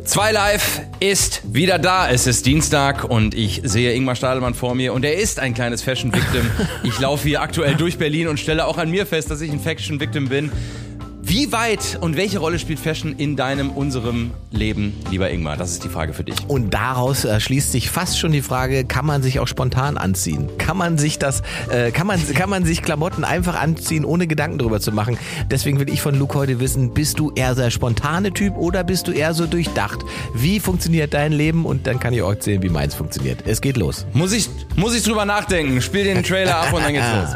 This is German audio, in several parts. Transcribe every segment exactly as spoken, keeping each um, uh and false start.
zwei Live ist wieder da. Es ist Dienstag und ich sehe Ingmar Stadelmann vor mir und er ist ein kleines Fashion Victim. Ich laufe hier aktuell durch Berlin und stelle auch an mir fest, dass ich ein Fashion Victim bin. Wie weit und welche Rolle spielt Fashion in deinem, unserem Leben, lieber Ingmar? Das ist die Frage für dich. Und daraus äh, schließt sich fast schon die Frage, kann man sich auch spontan anziehen? Kann man sich das, äh, kann man, kann man sich Klamotten einfach anziehen, ohne Gedanken drüber zu machen? Deswegen will ich von Luke heute wissen, bist du eher der spontane Typ oder bist du eher so durchdacht? Wie funktioniert dein Leben? Und dann kann ich auch erzählen, wie meins funktioniert. Es geht los. Muss ich, muss ich drüber nachdenken. Spiel den Trailer ab und dann geht's los.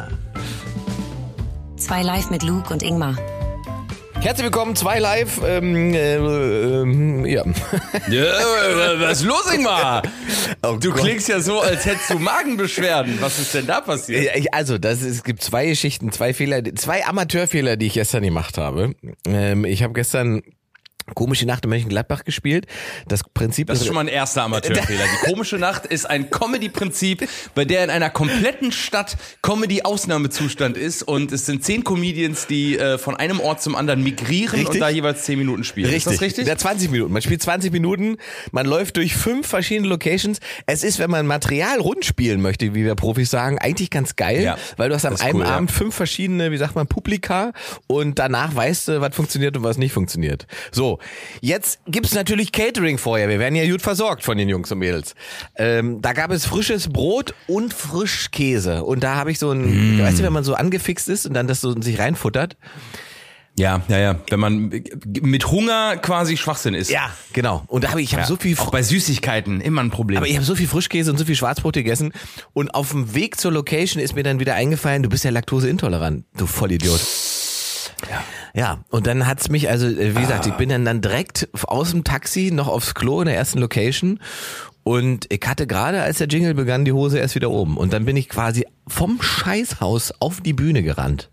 Zwei Live mit Luke und Ingmar. Herzlich willkommen, zwei Live. Ähm, äh, äh, ja. Ja, was ist los, Ingmar? Oh du Gott. klingst ja so, als hättest du Magenbeschwerden. Was ist denn da passiert? Also, das ist, es gibt zwei Geschichten, zwei Fehler, zwei Amateurfehler, die ich gestern gemacht habe. Ähm, ich habe gestern Komische Nacht in Mönchengladbach gespielt. Das Prinzip Das ist schon mal ein erster Amateurfehler. Die Komische Nacht ist ein Comedy-Prinzip, bei der in einer kompletten Stadt Comedy-Ausnahmezustand ist und es sind zehn Comedians, die äh, von einem Ort zum anderen migrieren Richtig. und da jeweils zehn Minuten spielen. Richtig. Ist das richtig? Ja, zwanzig Minuten. Man spielt zwanzig Minuten, man läuft durch fünf verschiedene Locations. Es ist, wenn man Material rund spielen möchte, wie wir Profis sagen, eigentlich ganz geil, Ja, weil du hast am das ist einem cool, ja. Abend fünf verschiedene, wie sagt man, Publika und danach weißt du, was funktioniert und was nicht funktioniert. So. Jetzt gibt's natürlich Catering vorher. Wir werden ja gut versorgt von den Jungs und Mädels. Ähm, da gab es frisches Brot und Frischkäse. Und da habe ich so ein, mm. weißt du, wenn man so angefixt ist und dann das so sich reinfuttert. Ja, ja, ja. Wenn man mit Hunger quasi Schwachsinn isst. Ja, genau. Und da habe ich, ich habe Ja. so viel. Auch bei Süßigkeiten immer ein Problem. Aber ich habe so viel Frischkäse und so viel Schwarzbrot gegessen. Und auf dem Weg zur Location ist mir dann wieder eingefallen, du bist ja laktoseintolerant, du Vollidiot. Ja. Ja, und dann hat's mich, also wie gesagt, ich bin dann, dann direkt aus dem Taxi noch aufs Klo in der ersten Location und ich hatte gerade, als der Jingle begann, die Hose erst wieder oben. Und dann bin ich quasi vom Scheißhaus auf die Bühne gerannt.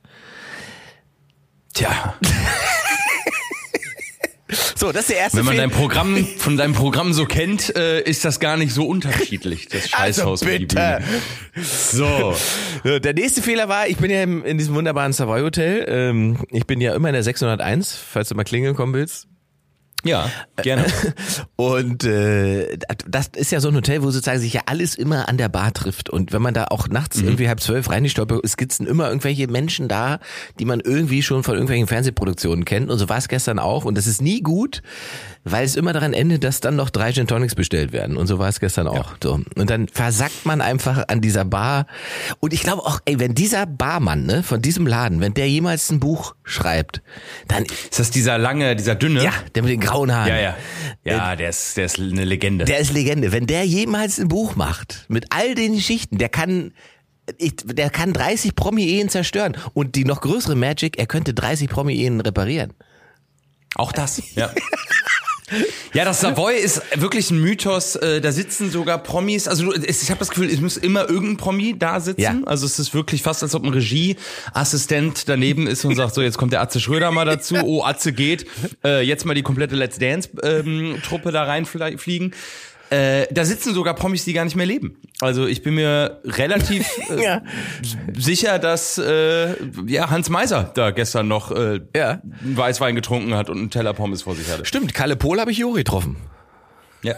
Tja. So, das ist der erste Wenn man Fehl- dein Programm von deinem Programm so kennt, äh, ist das gar nicht so unterschiedlich, das Scheißhaus Also für die bitte. Bühne. So. So, der nächste Fehler war, ich bin ja im, in diesem wunderbaren Savoy Hotel. Ähm, ich bin ja immer in der sechshunderteins, falls du mal klingeln kommen willst. Ja, gerne. Und äh, das ist ja so ein Hotel, wo sozusagen sich ja alles immer an der Bar trifft. Und wenn man da auch nachts mhm. irgendwie halb zwölf reingestolpert, es gibt immer irgendwelche Menschen da, die man irgendwie schon von irgendwelchen Fernsehproduktionen kennt. Und so war es gestern auch. Und das ist nie gut, weil es immer daran endet, dass dann noch drei Gin Tonics bestellt werden. Und so war es gestern auch. Ja. So. Und dann versackt man einfach an dieser Bar. Und ich glaube auch, ey, wenn dieser Barmann, ne, von diesem Laden, wenn der jemals ein Buch schreibt, dann Ist das dieser lange, dieser dünne? ja, der mit den grauen Haaren. Ja, ja. Ja, der ist, der ist eine Legende. Der ist Legende. Wenn der jemals ein Buch macht, mit all den Geschichten, der kann, ich, der kann dreißig Promi-Ehen zerstören. Und die noch größere Magic, er könnte dreißig Promi-Ehen reparieren. Auch das, ja. Ja, das Savoy ist wirklich ein Mythos. Äh, Da sitzen sogar Promis. Also du- es- ich habe das Gefühl, es muss immer irgendein Promi da sitzen. Ja. Also es ist wirklich fast, als ob ein Regieassistent daneben ist und sagt, so jetzt kommt der Atze Schröder mal dazu. Oh, Atze geht. Äh, Jetzt mal die komplette Let's Dance-Truppe da reinfliegen. Äh, da sitzen sogar Promis, die gar nicht mehr leben. Also ich bin mir relativ äh, Ja. sicher, dass äh, ja Hans Meiser da gestern noch äh, Ja. einen Weißwein getrunken hat und einen Teller Pommes vor sich hatte. Stimmt, Kalle Pohl habe ich Juri getroffen. Ja.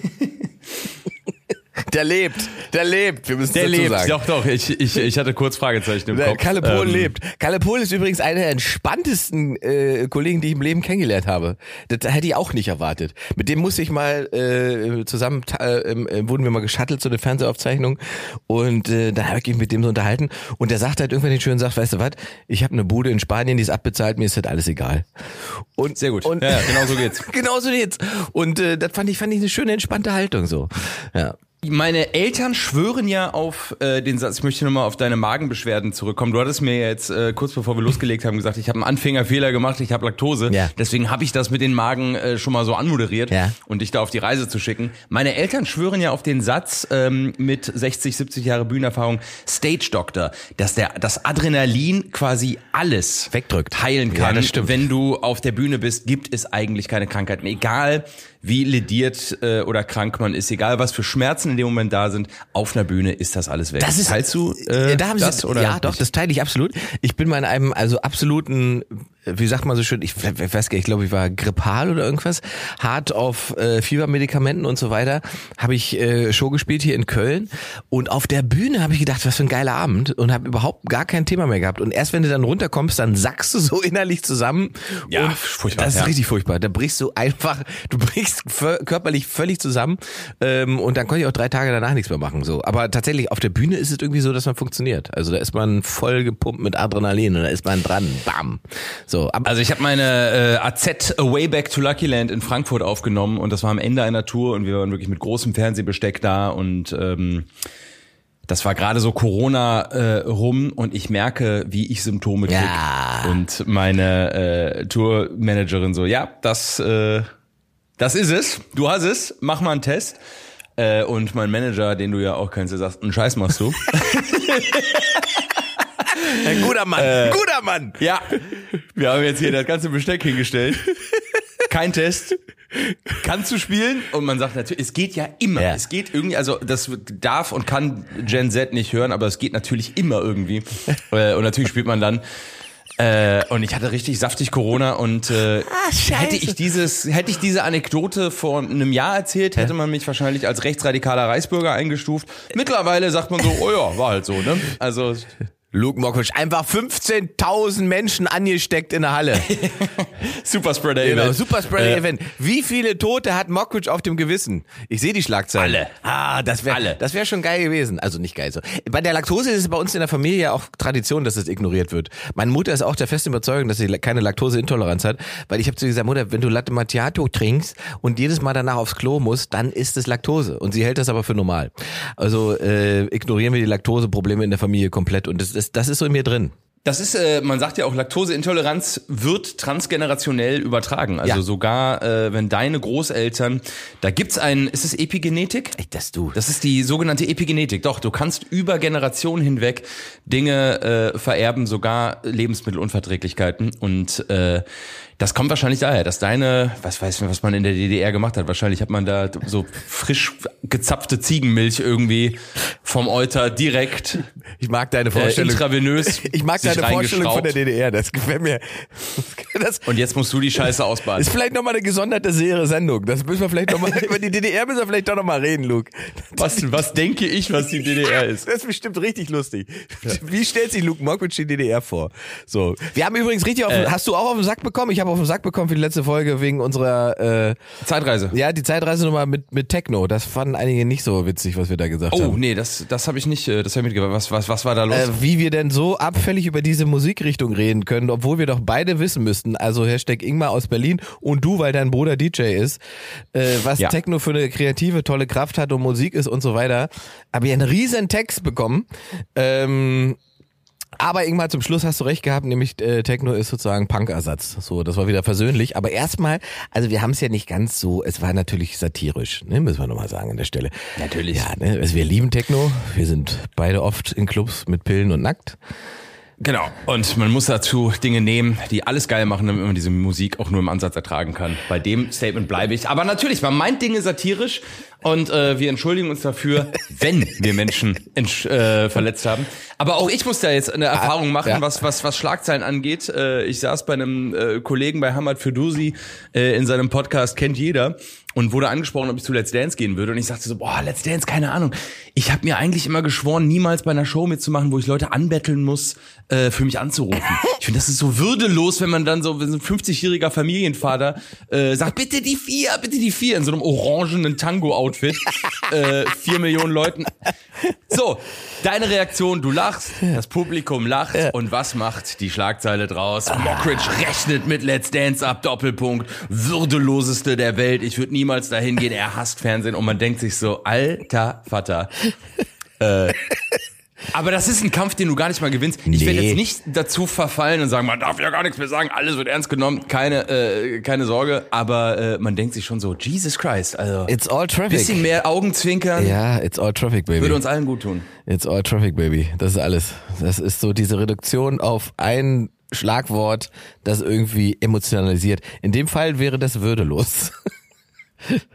Der lebt, der lebt, wir müssen Der dazu lebt, sagen. doch, doch. Ich, ich, ich hatte kurz Fragezeichen im Der Kopf. Kalle Pohl Ähm, lebt. Kalle Pohl ist übrigens einer der entspanntesten äh, Kollegen, die ich im Leben kennengelernt habe. Das hätte ich auch nicht erwartet. Mit dem musste ich mal äh, zusammen, äh, äh, wurden wir mal geschattelt zu einer Fernsehaufzeichnung und äh, da habe ich mich mit dem so unterhalten und der sagt halt irgendwann den schönen Sagt, weißt du was, ich habe eine Bude in Spanien, die ist abbezahlt, mir ist das alles egal. Und, Sehr gut. Und, Ja, ja, genau so geht's. genau so geht's. Und äh, das fand ich, fand ich eine schöne, entspannte Haltung so. Ja. Meine Eltern schwören ja auf äh, den Satz, ich möchte nochmal auf deine Magenbeschwerden zurückkommen. Du hattest mir jetzt äh, kurz bevor wir losgelegt haben gesagt, ich habe einen Anfängerfehler gemacht, ich habe Laktose. Ja. Deswegen habe ich das mit den Magen äh, schon mal so anmoderiert Ja. und dich da auf die Reise zu schicken. Meine Eltern schwören ja auf den Satz ähm, mit sechzig, siebzig Jahre Bühnenerfahrung, Stage Doctor, dass der das Adrenalin quasi alles Wegdrückt. heilen Ja, kann. das stimmt. Wenn du auf der Bühne bist, gibt es eigentlich keine Krankheit mehr. Egal wie lediert äh, oder krank man ist, egal was für Schmerzen in dem Moment da sind, auf einer Bühne ist das alles weg. Das ist, Teilst du äh, da haben das Sie, oder ja, doch, nicht? das teile ich absolut. Ich bin mal in einem also absoluten wie sagt man so schön, ich, ich weiß gar nicht, ich glaube, ich war grippal oder irgendwas, hart auf äh, Fiebermedikamenten und so weiter, habe ich äh, Show gespielt hier in Köln und auf der Bühne habe ich gedacht, was für ein geiler Abend und habe überhaupt gar kein Thema mehr gehabt und erst wenn du dann runterkommst, dann sackst du so innerlich zusammen. Ja, und furchtbar. Das ist ja. richtig furchtbar. Da brichst du einfach, du brichst körperlich völlig zusammen ähm, und dann konnte ich auch drei Tage danach nichts mehr machen. So, aber tatsächlich auf der Bühne ist es irgendwie so, dass man funktioniert. Also da ist man voll gepumpt mit Adrenalin und da ist man dran. Bam. So, also ich habe meine äh, A Z Way Back to Lucky Land in Frankfurt aufgenommen und das war am Ende einer Tour und wir waren wirklich mit großem Fernsehbesteck da und ähm, das war gerade so Corona äh, rum und ich merke, wie ich Symptome kriege. Ja. Und meine äh, Tourmanagerin so, ja, das äh, das ist es, du hast es, mach mal einen Test. Äh, und mein Manager, den du ja auch kennst, der sagt, einen Scheiß machst du. Ein guter Mann, äh, guter Mann. Ja, wir haben jetzt hier das ganze Besteck hingestellt. Kein Test. Kannst du spielen? Und man sagt natürlich, es geht ja immer. Ja. Es geht irgendwie, also das darf und kann Gen Z nicht hören, aber es geht natürlich immer irgendwie. Und natürlich spielt man dann. Äh, und ich hatte richtig saftig Corona und äh, ah, hätte ich dieses, hätte ich diese Anekdote vor einem Jahr erzählt, hätte man mich wahrscheinlich als rechtsradikaler Reichsbürger eingestuft. Mittlerweile sagt man so, oh ja, war halt so, ne? Also Luke Mockridge, einfach fünfzehntausend Menschen angesteckt in der Halle. Superspreader-Event. Genau, Superspreader-Event. Äh. Wie viele Tote hat Mockridge auf dem Gewissen? Ich sehe die Schlagzeilen. Alle. Ah, das wäre das wäre schon geil gewesen. Also nicht geil so. Bei der Laktose ist es bei uns in der Familie ja auch Tradition, dass es ignoriert wird. Meine Mutter ist auch der festen Überzeugung, dass sie keine Laktoseintoleranz hat, weil ich habe zu ihr gesagt, Mutter, wenn du Latte Macchiato trinkst und jedes Mal danach aufs Klo musst, dann ist es Laktose. Und sie hält das aber für normal. Also äh, ignorieren wir die Laktoseprobleme in der Familie komplett und das ist Das ist so in mir drin. Das ist, äh, man sagt ja auch, Laktoseintoleranz wird transgenerationell übertragen. Also ja. sogar, äh, wenn deine Großeltern, da gibt's einen, ist es Epigenetik? Ey, das du. Das ist die sogenannte Epigenetik. Doch, du kannst über Generationen hinweg Dinge äh, vererben, sogar Lebensmittelunverträglichkeiten. Und äh, das kommt wahrscheinlich daher, dass deine, was weiß ich, was man in der D D R gemacht hat. Wahrscheinlich hat man da so frisch gezapfte Ziegenmilch irgendwie vom Euter direkt. Ich mag deine Vorstellung. Äh, intravenös. Ich mag deine Vorstellung von der D D R. Das gefällt mir. Das Und jetzt musst du die Scheiße ausbaden. Ist vielleicht nochmal eine gesonderte Serie Sendung. Das müssen wir vielleicht nochmal, über die D D R müssen wir vielleicht doch nochmal reden, Luke. Was, was denke ich, was die D D R ist? Das ist bestimmt richtig lustig. Wie stellt sich Luke Mockridge die D D R vor? So. Wir haben übrigens richtig auf, äh, hast du auch auf den Sack bekommen? Ich habe auf den Sack bekommen für die letzte Folge wegen unserer äh, Zeitreise. Ja, die Zeitreisenummer mit mit Techno. Das fanden einige nicht so witzig, was wir da gesagt oh, haben. Oh, nee, das das habe ich nicht, das habe ich mitgebracht. Was was was war da los? Äh, wie wir denn so abfällig über diese Musikrichtung reden können, obwohl wir doch beide wissen müssten, also Hashtag Ingmar aus Berlin und du, weil dein Bruder D J ist, äh, was ja. Techno für eine kreative, tolle Kraft hat und Musik ist und so weiter. Aber ihr einen riesen Text bekommen. Ähm, Aber Ingmar, zum Schluss hast du recht gehabt, nämlich äh, Techno ist sozusagen Punk-Ersatz. So, das war wieder versöhnlich. Aber erstmal, also wir haben es ja nicht ganz so, es war natürlich satirisch, ne, müssen wir nochmal sagen an der Stelle. Natürlich. Ja, ne, also wir lieben Techno, wir sind beide oft in Clubs mit Pillen und nackt. Genau. Und man muss dazu Dinge nehmen, die alles geil machen, damit man diese Musik auch nur im Ansatz ertragen kann. Bei dem Statement bleibe ich. Aber natürlich, man meint Dinge satirisch und äh, wir entschuldigen uns dafür, wenn wir Menschen äh, verletzt haben. Aber auch ich muss da jetzt eine Erfahrung machen, ja. was was was Schlagzeilen angeht. Äh, ich saß bei einem äh, Kollegen bei Hamad Firdousi äh, in seinem Podcast Kennt Jeder und wurde angesprochen, ob ich zu Let's Dance gehen würde. Und ich sagte so, boah, Let's Dance, keine Ahnung. Ich habe mir eigentlich immer geschworen, niemals bei einer Show mitzumachen, wo ich Leute anbetteln muss, äh, für mich anzurufen. Ich finde, das ist so würdelos, wenn man dann so, wenn so ein fünfzigjähriger Familienvater äh, sagt, bitte die vier, bitte die vier, in so einem orangenen Tango-Outfit, äh, vier Millionen Leuten. So, deine Reaktion, du lachst, das Publikum lacht ja. Und was macht die Schlagzeile draus? Ah. Mockridge rechnet mit Let's Dance ab, Doppelpunkt, würdeloseste der Welt, ich würde niemals dahin gehen, er hasst Fernsehen und man denkt sich so, alter Vater. äh, aber das ist ein Kampf, den du gar nicht mal gewinnst. Ich nee. werde jetzt nicht dazu verfallen und sagen, man darf ja gar nichts mehr sagen, alles wird ernst genommen, keine äh, keine Sorge, aber äh, man denkt sich schon so, Jesus Christ, also it's all traffic. Bisschen mehr Augenzwinkern. Ja, it's all traffic, baby. Würde uns allen gut tun. It's all traffic, baby. Das ist alles. Das ist so diese Reduktion auf ein Schlagwort, das irgendwie emotionalisiert. In dem Fall wäre das würdelos.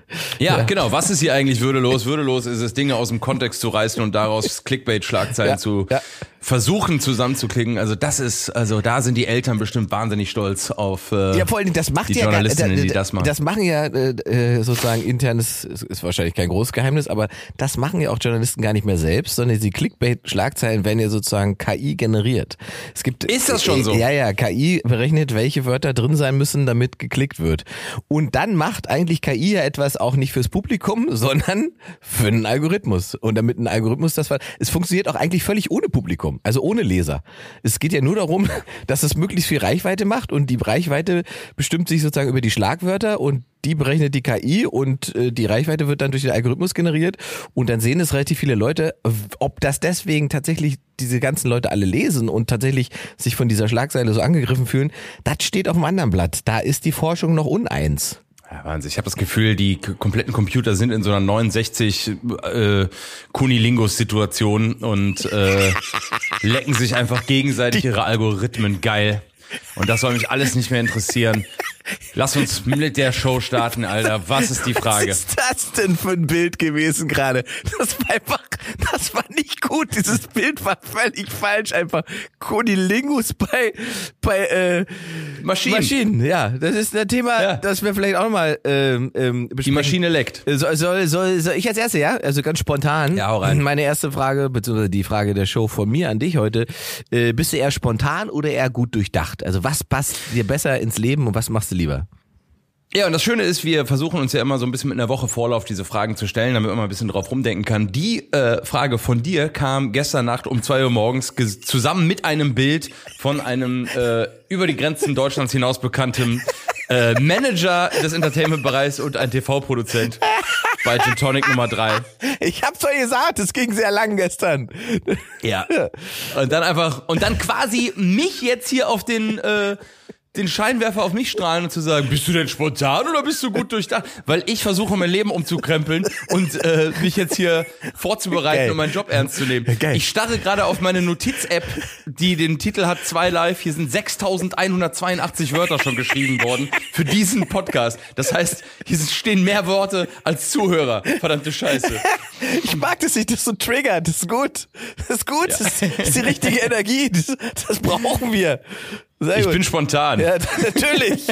Ja, Ja. genau. Was ist hier eigentlich würdelos? Würdelos ist es, Dinge aus dem Kontext zu reißen und daraus Clickbait-Schlagzeilen Ja, zu ja. versuchen zusammenzuklicken. Also das ist, also da sind die Eltern bestimmt wahnsinnig stolz auf äh, Ja, vor allen Dingen, das macht die ja gar- Journalistinnen, da- die das machen. Das machen ja äh, äh, sozusagen internes, ist ist wahrscheinlich kein großes Geheimnis, aber das machen ja auch Journalisten gar nicht mehr selbst, sondern die Clickbait-Schlagzeilen werden ja sozusagen K I generiert. Es gibt, Ist das schon so? Äh, ja, ja, K I berechnet, welche Wörter drin sein müssen, damit geklickt wird. Und dann macht eigentlich K I ja etwas auch nicht fürs Publikum, sondern für einen Algorithmus. Und damit ein Algorithmus das war, es funktioniert auch eigentlich völlig ohne Publikum, also ohne Leser. Es geht ja nur darum, dass es möglichst viel Reichweite macht und die Reichweite bestimmt sich sozusagen über die Schlagwörter und die berechnet die K I und äh, die Reichweite wird dann durch den Algorithmus generiert und dann sehen es relativ viele Leute. Ob das deswegen tatsächlich diese ganzen Leute alle lesen und tatsächlich sich von dieser Schlagzeile so angegriffen fühlen, das steht auf dem anderen Blatt. Da ist die Forschung noch uneins. Ja, Wahnsinn. Ich habe das Gefühl, die k- kompletten Computer sind in so einer neunundsechzig äh, Kunilingus-Situation und äh, lecken sich einfach gegenseitig ihre Algorithmen geil. Und das soll mich alles nicht mehr interessieren. Lass uns mit der Show starten, Alter. Was ist die Frage? Was ist das denn für ein Bild gewesen gerade? Das war einfach, das war nicht gut. Dieses Bild war völlig falsch. Einfach Kunilingus bei, bei äh, Maschinen. Maschinen. Ja, das ist ein Thema, Ja. das wir vielleicht auch nochmal ähm, ähm, besprechen. Die Maschine leckt. Soll, soll, soll, soll ich als Erste, ja? Also ganz spontan. Ja, hau rein. Meine erste Frage, beziehungsweise die Frage der Show von mir an dich heute. Äh, bist du eher spontan oder eher gut durchdacht? Also was passt dir besser ins Leben und was machst du lieber? Ja, und das Schöne ist, wir versuchen uns ja immer so ein bisschen mit einer Woche Vorlauf diese Fragen zu stellen, damit man mal ein bisschen drauf rumdenken kann. Die äh, Frage von dir kam gestern Nacht um zwei Uhr morgens ges- zusammen mit einem Bild von einem äh, über die Grenzen Deutschlands hinaus bekannten äh, Manager des Entertainment-Bereichs und ein T V-Produzent bei Gin Tonic Nummer drei. Ich hab's euch gesagt, es ging sehr lang gestern. Ja. Und dann einfach, und dann quasi mich jetzt hier auf den, äh, den Scheinwerfer auf mich strahlen und zu sagen, bist du denn spontan oder bist du gut durchdacht? Weil ich versuche, mein Leben umzukrempeln und äh, mich jetzt hier vorzubereiten, Geil. um meinen Job ernst zu nehmen. Geil. Ich starre gerade auf meine Notiz-App, die den Titel hat zwei live. Hier sind sechstausendeinhundertzweiundachtzig Wörter schon geschrieben worden für diesen Podcast. Das heißt, hier stehen mehr Worte als Zuhörer. Verdammte Scheiße. Ich mag das nicht, das so triggert. Das ist gut. Das ist gut. Das ist die richtige Energie. Das, das brauchen wir. Sehr Ich gut. bin spontan. Ja, natürlich.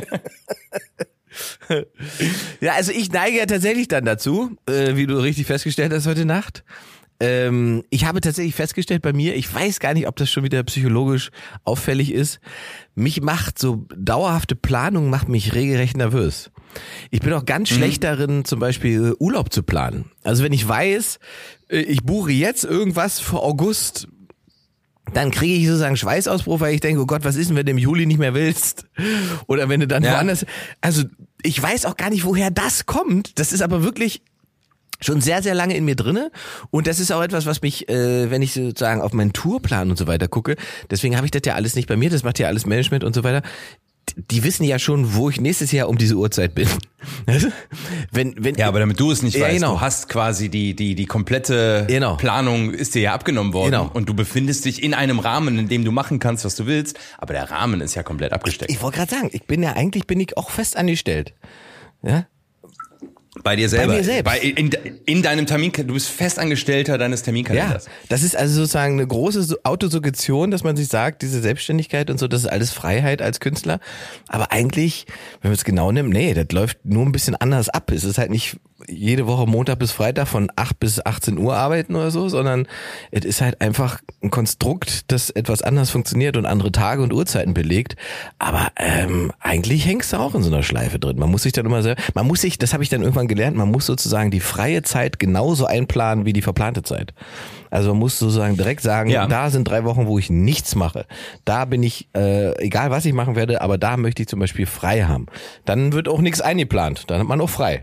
Ja, also ich neige ja tatsächlich dann dazu, äh, wie du richtig festgestellt hast heute Nacht. Ähm, ich habe tatsächlich festgestellt bei mir, ich weiß gar nicht, ob das schon wieder psychologisch auffällig ist, mich macht so dauerhafte Planung, macht mich regelrecht nervös. Ich bin auch ganz schlecht darin, zum Beispiel äh, Urlaub zu planen. Also wenn ich weiß, äh, ich buche jetzt irgendwas für August, dann kriege ich sozusagen Schweißausbruch, weil ich denke, oh Gott, was ist denn, wenn du im Juli nicht mehr willst? Oder wenn du dann Ja. woanders... Also ich weiß auch gar nicht, woher das kommt. Das ist aber wirklich schon sehr, sehr lange in mir drinne. Und das ist auch etwas, was mich, äh, wenn ich sozusagen auf meinen Tourplan und so weiter gucke, deswegen habe ich das ja alles nicht bei mir, das macht ja alles Management und so weiter. Die wissen ja schon, wo ich nächstes Jahr um diese Uhrzeit bin. wenn, wenn, Ja, aber damit du es nicht Ja, weißt, genau. du hast quasi die die die komplette Genau. Planung ist dir ja abgenommen worden Genau. und du befindest dich in einem Rahmen, in dem du machen kannst, was du willst, aber der Rahmen ist ja komplett abgesteckt. Ich wollte gerade sagen, ich bin ja eigentlich bin ich auch fest angestellt. Ja? Bei dir selber. Bei mir selbst. Bei, in, in deinem Termin, du bist Festangestellter deines Ja, Terminkalenders. das ist also sozusagen eine große so- Autosuggestion, dass man sich sagt, diese Selbstständigkeit und so, das ist alles Freiheit als Künstler. Aber eigentlich, wenn man es genau nimmt, nee, das läuft nur ein bisschen anders ab. Es ist halt nicht jede Woche Montag bis Freitag von acht bis achtzehn Uhr arbeiten oder so, sondern es ist halt einfach ein Konstrukt, das etwas anders funktioniert und andere Tage und Uhrzeiten belegt. Aber ähm, eigentlich hängst du auch in so einer Schleife drin. Man muss sich dann immer selber, man muss sich, das habe ich dann irgendwann gelernt, man muss sozusagen die freie Zeit genauso einplanen wie die verplante Zeit. Also man muss sozusagen direkt sagen, Ja. da sind drei Wochen, wo ich nichts mache. Da bin ich, äh, egal was ich machen werde, aber da möchte ich zum Beispiel frei haben. Dann wird auch nichts eingeplant, dann hat man auch frei.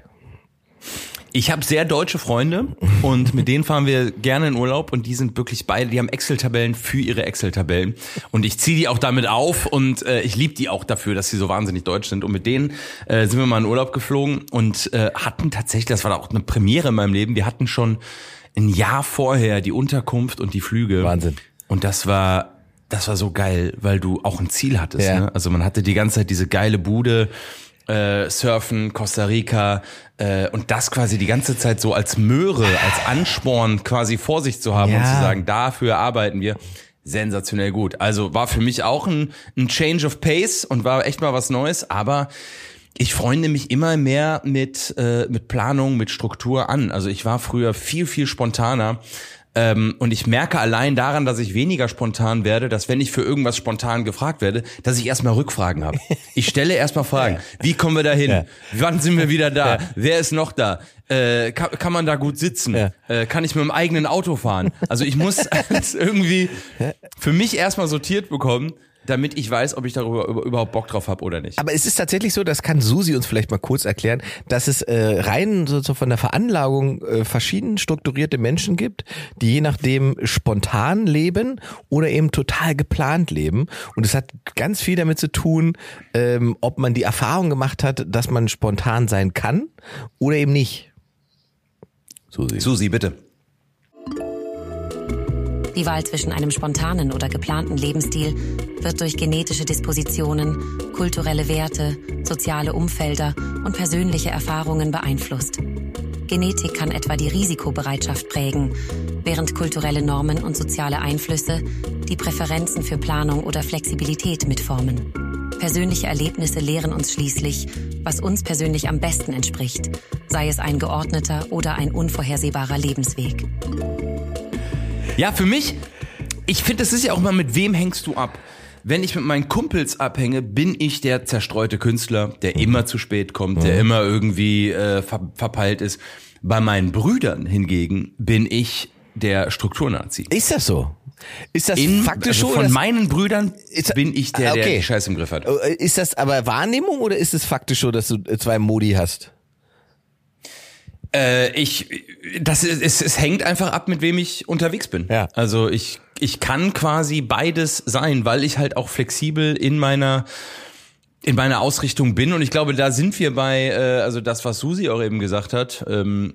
Ich habe sehr deutsche Freunde und mit denen fahren wir gerne in Urlaub und die sind wirklich beide, die haben Excel-Tabellen für ihre Excel-Tabellen und ich ziehe die auch damit auf und äh, ich liebe die auch dafür, dass sie so wahnsinnig deutsch sind und mit denen äh, sind wir mal in Urlaub geflogen und äh, hatten tatsächlich, das war auch eine Premiere in meinem Leben, wir hatten schon ein Jahr vorher die Unterkunft und die Flüge. Wahnsinn. Und das war das war so geil, weil du auch ein Ziel hattest. Ja. Ne? Also man hatte die ganze Zeit diese geile Bude äh, Surfen, Costa Rica äh, und das quasi die ganze Zeit so als Möhre, als Ansporn quasi vor sich zu haben Ja. und zu sagen, dafür arbeiten wir. Sensationell gut. Also war für mich auch ein, ein Change of Pace und war echt mal was Neues, aber ich freunde mich immer mehr mit äh, mit Planung, mit Struktur an. Also ich war früher viel, viel spontaner. Ähm, und ich merke allein daran, dass ich weniger spontan werde, dass wenn ich für irgendwas spontan gefragt werde, dass ich erstmal Rückfragen habe. Ich stelle erstmal Fragen. Wie kommen wir da hin? Ja. Wann sind wir wieder da? Ja. Wer ist noch da? Äh, kann, kann man da gut sitzen? Ja. Äh, kann ich mit dem eigenen Auto fahren? Also ich muss es irgendwie für mich erstmal sortiert bekommen, damit ich weiß, ob ich darüber überhaupt Bock drauf habe oder nicht. Aber es ist tatsächlich so, das kann Susi uns vielleicht mal kurz erklären, dass es äh, rein so, so von der Veranlagung äh, verschieden strukturierte Menschen gibt, die je nachdem spontan leben oder eben total geplant leben. Und es hat ganz viel damit zu tun, ähm, ob man die Erfahrung gemacht hat, dass man spontan sein kann oder eben nicht. Susi. Susi, bitte. Die Wahl zwischen einem spontanen oder geplanten Lebensstil wird durch genetische Dispositionen, kulturelle Werte, soziale Umfelder und persönliche Erfahrungen beeinflusst. Genetik kann etwa die Risikobereitschaft prägen, während kulturelle Normen und soziale Einflüsse die Präferenzen für Planung oder Flexibilität mitformen. Persönliche Erlebnisse lehren uns schließlich, was uns persönlich am besten entspricht, sei es ein geordneter oder ein unvorhersehbarer Lebensweg. Ja, für mich, ich finde, das ist ja auch mal, mit wem hängst du ab? Wenn ich mit meinen Kumpels abhänge, bin ich der zerstreute Künstler, der immer zu spät kommt, der immer irgendwie äh, ver- verpeilt ist. Bei meinen Brüdern hingegen bin ich der Strukturnazi. Ist das so? Ist das In, faktisch also so? von dass- meinen Brüdern Ist- bin ich der, okay. der die Scheiße im Griff hat. Ist das aber Wahrnehmung oder ist es faktisch so, dass du zwei Modi hast? Äh, ich, das ist, es, es hängt einfach ab, mit wem ich unterwegs bin. Ja. Also ich, ich kann quasi beides sein, weil ich halt auch flexibel in meiner, in meiner Ausrichtung bin. Und ich glaube, da sind wir bei, äh, also das, was Susi auch eben gesagt hat, ähm,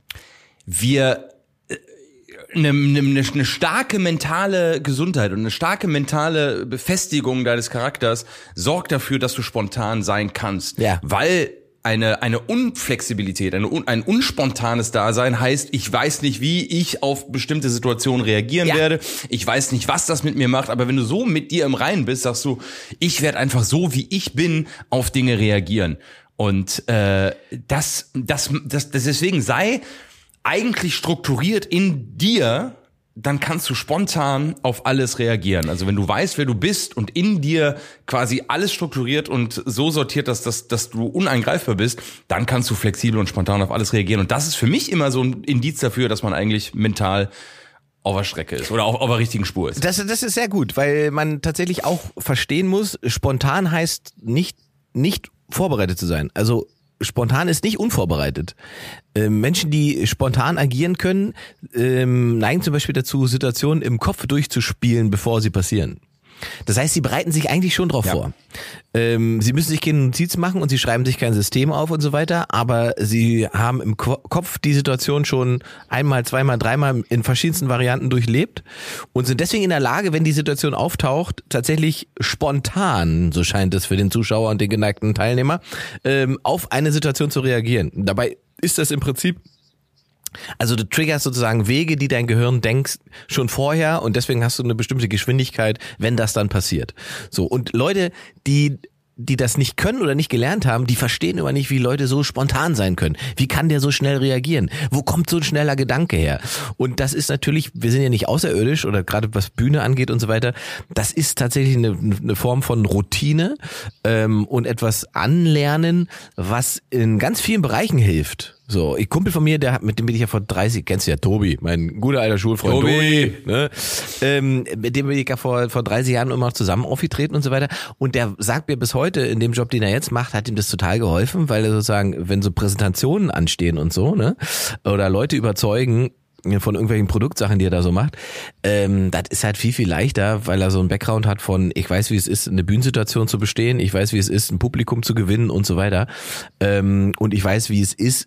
wir eine, eine, eine starke mentale Gesundheit und eine starke mentale Befestigung deines Charakters sorgt dafür, dass du spontan sein kannst. Ja. Weil eine eine Unflexibilität, eine, un, ein unspontanes Dasein heißt, ich weiß nicht, wie ich auf bestimmte Situationen reagieren Ja. werde. Ich weiß nicht, was das mit mir macht. Aber wenn du so mit dir im Reinen bist, sagst du, ich werde einfach so, wie ich bin, auf Dinge reagieren. Und äh, das, das, das, das deswegen sei eigentlich strukturiert in dir, dann kannst du spontan auf alles reagieren. Also wenn du weißt, wer du bist und in dir quasi alles strukturiert und so sortiert, dass, dass, dass du uneingreifbar bist, dann kannst du flexibel und spontan auf alles reagieren. Und das ist für mich immer so ein Indiz dafür, dass man eigentlich mental auf der Strecke ist oder auf, auf der richtigen Spur ist. Das, das ist sehr gut, weil man tatsächlich auch verstehen muss, spontan heißt nicht, nicht vorbereitet zu sein. Also spontan ist nicht unvorbereitet. Ähm, Menschen, die spontan agieren können, ähm, neigen zum Beispiel dazu, Situationen im Kopf durchzuspielen, bevor sie passieren. Das heißt, sie bereiten sich eigentlich schon drauf Ja. vor. Ähm, sie müssen sich keine Notiz machen und sie schreiben sich kein System auf und so weiter, aber sie haben im Ko- Kopf die Situation schon einmal, zweimal, dreimal in verschiedensten Varianten durchlebt und sind deswegen in der Lage, wenn die Situation auftaucht, tatsächlich spontan, so scheint es für den Zuschauer und den geneigten Teilnehmer, ähm, auf eine Situation zu reagieren. Dabei ist das im Prinzip, also du triggerst sozusagen Wege, die dein Gehirn denkt, schon vorher und deswegen hast du eine bestimmte Geschwindigkeit, wenn das dann passiert. So, und Leute, die die das nicht können oder nicht gelernt haben, die verstehen immer nicht, wie Leute so spontan sein können. Wie kann der so schnell reagieren? Wo kommt so ein schneller Gedanke her? Und das ist natürlich, wir sind ja nicht außerirdisch oder gerade was Bühne angeht und so weiter, das ist tatsächlich eine, eine Form von Routine ähm, und etwas anlernen, was in ganz vielen Bereichen hilft. So, ein Kumpel von mir, der hat, mit dem bin ich ja vor dreißig, kennst du ja, Tobi, mein guter alter Schulfreund. Tobi. Tobi ne? ähm, mit dem bin ich ja vor, vor dreißig Jahren immer noch zusammen aufgetreten und so weiter. Und der sagt mir bis heute, in dem Job, den er jetzt macht, hat ihm das total geholfen, weil er sozusagen, wenn so Präsentationen anstehen und so, ne, oder Leute überzeugen, von irgendwelchen Produktsachen, die er da so macht, ähm, das ist halt viel, viel leichter, weil er so einen Background hat von, ich weiß, wie es ist, eine Bühnensituation zu bestehen, ich weiß, wie es ist, ein Publikum zu gewinnen und so weiter. Ähm, und ich weiß, wie es ist,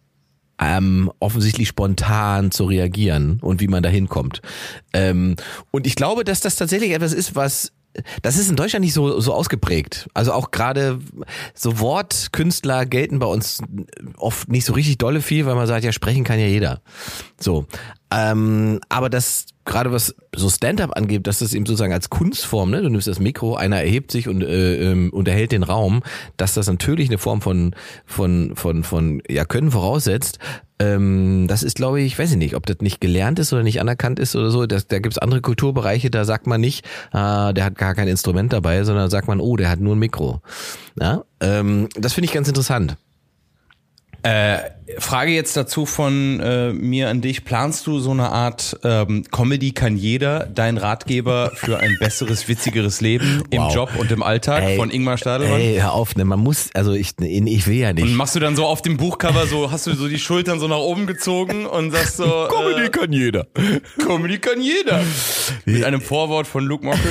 ähm, offensichtlich spontan zu reagieren und wie man da hinkommt. Ähm, und ich glaube, dass das tatsächlich etwas ist, was das ist in Deutschland nicht so so ausgeprägt. Also auch gerade so Wortkünstler gelten bei uns oft nicht so richtig dolle viel, weil man sagt, ja, sprechen kann ja jeder. So. Ähm, aber das, gerade was so Stand-up angeht, dass das eben sozusagen als Kunstform, ne, du nimmst das Mikro, einer erhebt sich und äh, ähm, unterhält den Raum, dass das natürlich eine Form von von von von ja Können voraussetzt. Ähm, das ist, glaube ich, weiß ich nicht, ob das nicht gelernt ist oder nicht anerkannt ist oder so. Das, da gibt's andere Kulturbereiche, da sagt man nicht, ah, der hat gar kein Instrument dabei, sondern sagt man, oh, der hat nur ein Mikro. Ja, ähm, das finde ich ganz interessant. Äh, Frage jetzt dazu von äh, mir an dich. Planst du so eine Art ähm, Comedy kann jeder, dein Ratgeber für ein besseres, witzigeres Leben im Wow. Job und im Alltag Ey, von Ingmar Stadelmann? Ey, hör auf, ne, man muss, also ich, ich will ja nicht. Und machst du dann so auf dem Buchcover so, hast du so die Schultern so nach oben gezogen und sagst so, Comedy äh, kann jeder. Comedy kann jeder. Mit einem Vorwort von Luke Mockridge.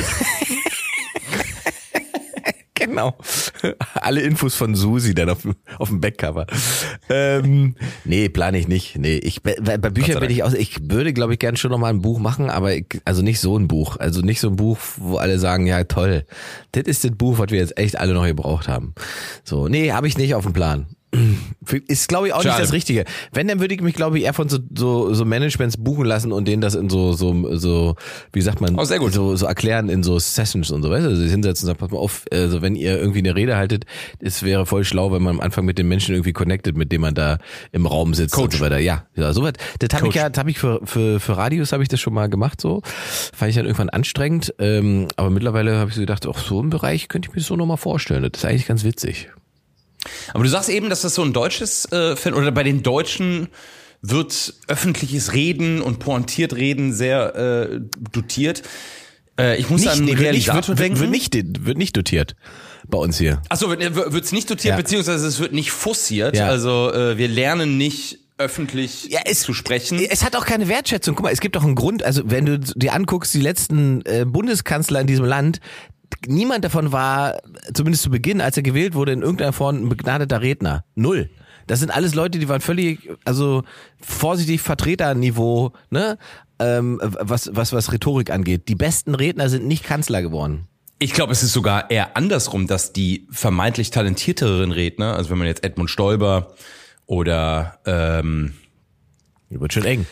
Genau. Alle Infos von Susi dann auf, auf dem Backcover. Ähm, nee, plane ich nicht. Nee, ich bei, bei Büchern bin ich aus. Ich würde, glaube ich, gerne schon noch mal ein Buch machen, aber ich, also nicht so ein Buch. Also nicht so ein Buch, wo alle sagen, ja toll, das ist das Buch, was wir jetzt echt alle noch gebraucht haben. So, nee, habe ich nicht auf dem Plan. Ist, glaube ich, auch Schade. nicht das Richtige. Wenn, dann würde ich mich, glaube ich, eher von so, so, so Managements buchen lassen und denen das in so, so, so, wie sagt man, Oh, sehr gut. so, so erklären in so Sessions und so, weißt du, also sich hinsetzen und sagen, pass mal auf, also wenn ihr irgendwie eine Rede haltet, es wäre voll schlau, wenn man am Anfang mit den Menschen irgendwie connected, mit dem man da im Raum sitzt Coach. und so weiter. Ja, ja, sowas. Das habe ich ja, das habe ich für, für, für Radios habe ich das schon mal gemacht, so. Fand ich dann irgendwann anstrengend, ähm, aber mittlerweile habe ich so gedacht, auch so im Bereich könnte ich mir das so nochmal vorstellen. Das ist eigentlich ganz witzig. Aber du sagst eben, dass das so ein deutsches äh, Phänomen, oder bei den Deutschen wird öffentliches Reden und pointiert Reden sehr äh, dotiert. Äh, ich muss Nicht, an nee, wird nicht, Realisator wird, denken. wird, nicht, wird nicht dotiert bei uns hier. Achso, wird es nicht dotiert, Ja. beziehungsweise es wird nicht forciert. Ja. Also äh, wir lernen nicht öffentlich Ja, es, zu sprechen. Es hat auch keine Wertschätzung. Guck mal, es gibt doch einen Grund, also wenn du dir anguckst, die letzten äh, Bundeskanzler in diesem Land, niemand davon war, zumindest zu Beginn, als er gewählt wurde, in irgendeiner Form ein begnadeter Redner. Null. Das sind alles Leute, die waren völlig, also vorsichtig Vertreterniveau, ne? Ähm, was, was, was Rhetorik angeht. Die besten Redner sind nicht Kanzler geworden. Ich glaube, es ist sogar eher andersrum, dass die vermeintlich talentierteren Redner, also wenn man jetzt Edmund Stoiber oder ähm, Wird schon eng.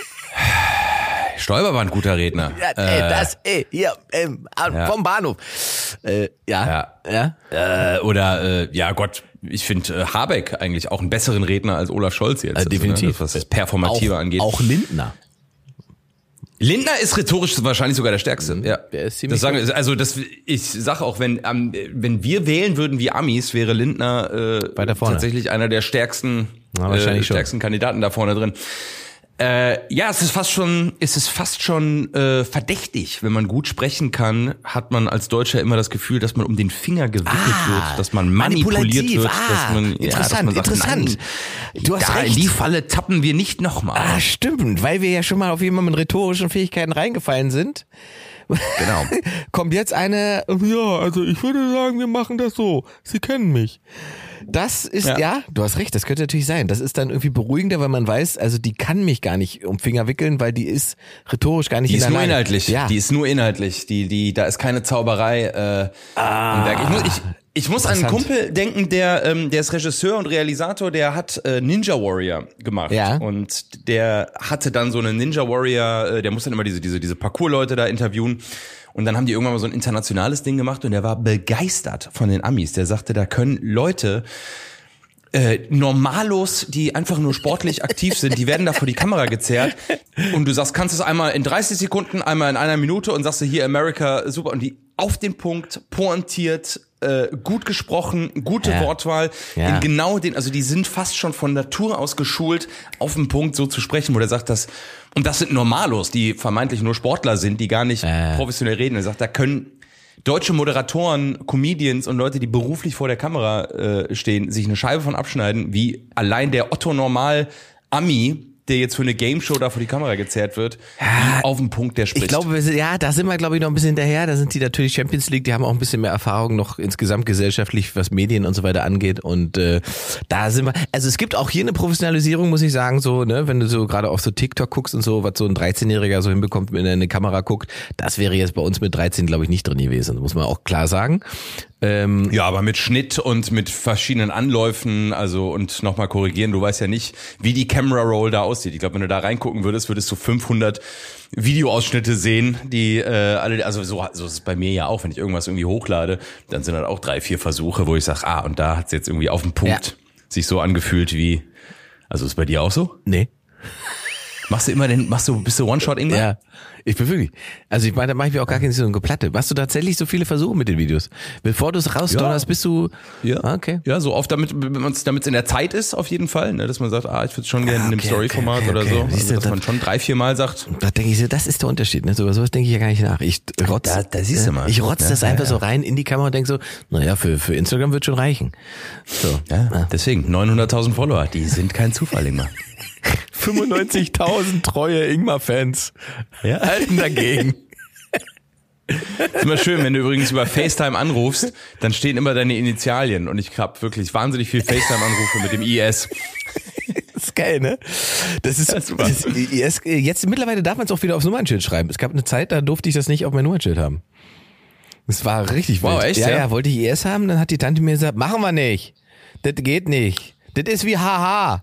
Stoiber war ein guter Redner. Ja, ey, äh, das, ey, hier, ähm, ja. vom Bahnhof. Äh, ja, ja. ja. Äh, oder, äh, ja Gott, ich finde äh, Habeck eigentlich auch einen besseren Redner als Olaf Scholz jetzt. Äh, definitiv. Also, ne, was das Performative auch, angeht. Auch Lindner. Lindner ist rhetorisch wahrscheinlich sogar der Stärkste. Ja, der ist ziemlich das sagen, wir- also das, ich sage auch, wenn ähm, wenn wir wählen würden wie Amis, wäre Lindner äh, Weiter vorne. tatsächlich einer der stärksten, Ja, wahrscheinlich äh, schon. stärksten Kandidaten da vorne drin. Äh, ja, es ist fast schon, es ist fast schon äh, verdächtig, wenn man gut sprechen kann, hat man als Deutscher immer das Gefühl, dass man um den Finger gewickelt Ah, wird, dass man manipuliert manipulativ. wird, Ah, dass man, interessant, ja, dass man sagt, interessant. Nein, Du hast da recht. in die Falle tappen wir nicht nochmal. Ah, stimmt, weil wir ja schon mal auf jemanden mit rhetorischen Fähigkeiten reingefallen sind. Genau. Kommt jetzt eine, ja, also ich würde sagen, wir machen das so. Sie kennen mich. Das ist, ja. Ja. du hast recht, das könnte natürlich sein. Das ist dann irgendwie beruhigender, weil man weiß, also die kann mich gar nicht um Finger wickeln, weil die ist rhetorisch gar nicht Die in ist der nur Lage. inhaltlich. Ja. Die ist nur inhaltlich. Die, die, da ist keine Zauberei äh, ah, im Werk. Ich muss, ich, ich muss an einen Interessant. Kumpel denken, der, ähm, der ist Regisseur und Realisator, der hat äh, Ninja Warrior gemacht. Ja. Und der hatte dann so eine Ninja Warrior, äh, der muss dann immer diese, diese, diese Parkour-Leute da interviewen. Und dann haben die irgendwann mal so ein internationales Ding gemacht und der war begeistert von den Amis. Der sagte, da können Leute äh, Normalos, die einfach nur sportlich aktiv sind, die werden da vor die Kamera gezerrt und du sagst, kannst du es einmal in dreißig Sekunden, einmal in einer Minute und sagst du hier America, super, und die auf den Punkt, pointiert, äh, gut gesprochen, gute Ja. Wortwahl, Ja. in genau den, also die sind fast schon von Natur aus geschult, auf den Punkt so zu sprechen, wo der sagt, dass, und das sind Normalos, die vermeintlich nur Sportler sind, die gar nicht Äh. professionell reden. Er sagt, da können deutsche Moderatoren, Comedians und Leute, die beruflich vor der Kamera äh, stehen, sich eine Scheibe von abschneiden, wie allein der Otto Normal Ami der jetzt für eine Game-Show da vor die Kamera gezerrt wird, Ja, auf den Punkt, der spricht. Ich glaube, wir sind, ja, da sind wir, glaube ich, noch ein bisschen hinterher. Da sind die natürlich Champions League, die haben auch ein bisschen mehr Erfahrung noch insgesamt gesellschaftlich, was Medien und so weiter angeht. Und äh, da sind wir, also es gibt auch hier eine Professionalisierung, muss ich sagen, so, ne, wenn du so gerade auf so TikTok guckst und so, was so ein dreizehnjähriger so hinbekommt, wenn er in eine Kamera guckt, das wäre jetzt bei uns mit dreizehn, glaube ich, nicht drin gewesen. Muss man auch klar sagen. Ähm, Ja, aber mit Schnitt und mit verschiedenen Anläufen, also und nochmal korrigieren, du weißt ja nicht, wie die Camera Roll da aussieht. Ich glaube, wenn du da reingucken würdest, würdest du fünfhundert Videoausschnitte sehen, die äh, alle, also so, so ist es bei mir ja auch, wenn ich irgendwas irgendwie hochlade, dann sind halt auch drei, vier Versuche, wo ich sage, ah, und da hat's jetzt irgendwie auf den Punkt Ja. sich so angefühlt wie, also ist bei dir auch so? nee. Machst du immer den, machst du, bist du One-Shot Ingmar? Ja, ich bin wirklich. Also ich meine, da mache ich mir auch gar keine so eine Platte. Machst du tatsächlich so viele Versuche mit den Videos? Bevor du es rausdonnerst, Ja. bist du... Ja. Ah, okay. Ja, so oft, damit damit es in der Zeit ist, auf jeden Fall, ne, dass man sagt, ah, ich würde schon gerne Ah, in einem okay, Story-Format okay, oder okay. so. Siehst Also, du, dass das- man schon drei, vier Mal sagt, Da denke ich so, das ist der Unterschied. Ne? So, über sowas denke ich ja gar nicht nach. Ich rotz, Da- da siehst du mal. Ich rotz Ja, das ja, einfach ja. so rein in die Kamera und denke so, naja, für, für Instagram wird schon reichen. So. ja, deswegen, neunhunderttausend Follower, die sind kein Zufall, Ingmar. fünfundneunzigtausend treue Ingmar-Fans Ja. halten dagegen. Ist immer schön, wenn du übrigens über FaceTime anrufst, dann stehen immer deine Initialien und ich hab wirklich wahnsinnig viel FaceTime-Anrufe mit dem I S. Das ist geil, ne? Das ist, Ja, super. das ist jetzt mittlerweile darf man es auch wieder aufs Nummernschild schreiben. Es gab eine Zeit, da durfte ich das nicht auf mein Nummernschild haben. Das war richtig Wow, wild. echt, Ja, ja? ja, wollte ich I S haben, dann hat die Tante mir gesagt, machen wir nicht. Das geht nicht. Das ist wie Haha.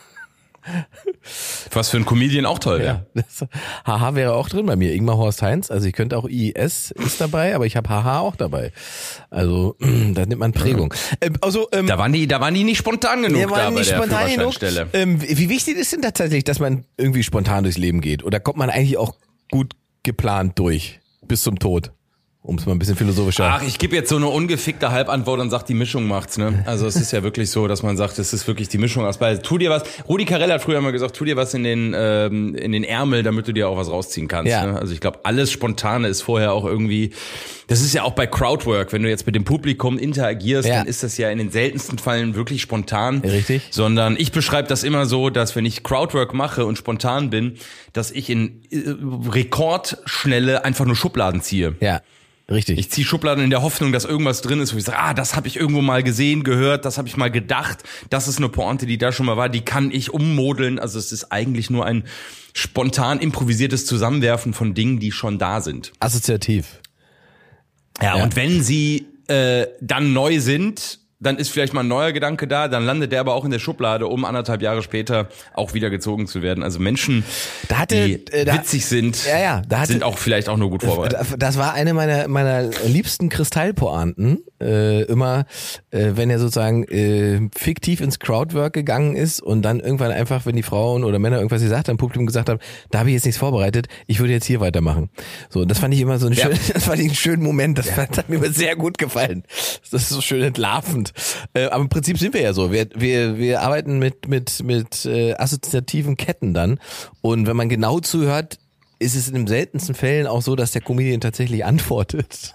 Was für ein Comedian auch toll, ja. Ja, das, Haha wäre auch drin bei mir. Ingmar Horst Heinz. Also ich könnte auch I S ist dabei, aber ich habe Haha auch dabei. Also da nimmt man Prägung. Ähm, also ähm, Da waren die, da waren die nicht spontan genug wir da waren bei nicht der spontan genug. Führerscheinstelle. Ähm, wie wichtig ist denn tatsächlich, dass man irgendwie spontan durchs Leben geht? Oder kommt man eigentlich auch gut geplant durch bis zum Tod? Um es mal ein bisschen philosophischer. Ach, ich gebe jetzt so eine ungefickte Halbantwort und sag, die Mischung macht's, ne? Also es ist ja wirklich so, dass man sagt, es ist wirklich die Mischung aus beiden. Tu dir was. Rudi Carell hat früher mal gesagt, tu dir was in den ähm, in den Ärmel, damit du dir auch was rausziehen kannst. Ja. Ne? Also ich glaube, alles Spontane ist vorher auch irgendwie. Das ist ja auch bei Crowdwork, wenn du jetzt mit dem Publikum interagierst, Ja. dann ist das ja in den seltensten Fällen wirklich spontan. Richtig. Sondern ich beschreibe das immer so, dass wenn ich Crowdwork mache und spontan bin, dass ich in äh, Rekordschnelle einfach nur Schubladen ziehe. Ja, richtig. Ich ziehe Schubladen in der Hoffnung, dass irgendwas drin ist, wo ich sage, ah, das habe ich irgendwo mal gesehen, gehört, das habe ich mal gedacht, das ist eine Pointe, die da schon mal war, die kann ich ummodeln. Also es ist eigentlich nur ein spontan improvisiertes Zusammenwerfen von Dingen, die schon da sind. Assoziativ. Ja, Ja. und wenn sie äh, dann neu sind, dann ist vielleicht mal ein neuer Gedanke da, dann landet der aber auch in der Schublade, um anderthalb Jahre später auch wieder gezogen zu werden. Also Menschen, Da hatte, die äh, da- witzig sind, Ja, ja, da hatte- sind auch vielleicht auch nur gut vorbereitet. Das war eine meiner meiner liebsten Kristallpointen. Äh, immer, äh, wenn er sozusagen äh, fiktiv ins Crowdwork gegangen ist und dann irgendwann einfach, wenn die Frauen oder Männer irgendwas gesagt haben, im Publikum gesagt haben, da habe ich jetzt nichts vorbereitet, ich würde jetzt hier weitermachen. So, das fand ich immer so ein Ja. schön, das fand ich einen schönen Moment. Das, das hat mir immer sehr gut gefallen. Das ist so schön entlarvend. Äh, aber im Prinzip sind wir ja so. Wir wir wir arbeiten mit mit mit äh, assoziativen Ketten dann. Und wenn man genau zuhört, ist es in den seltensten Fällen auch so, dass der Comedian tatsächlich antwortet.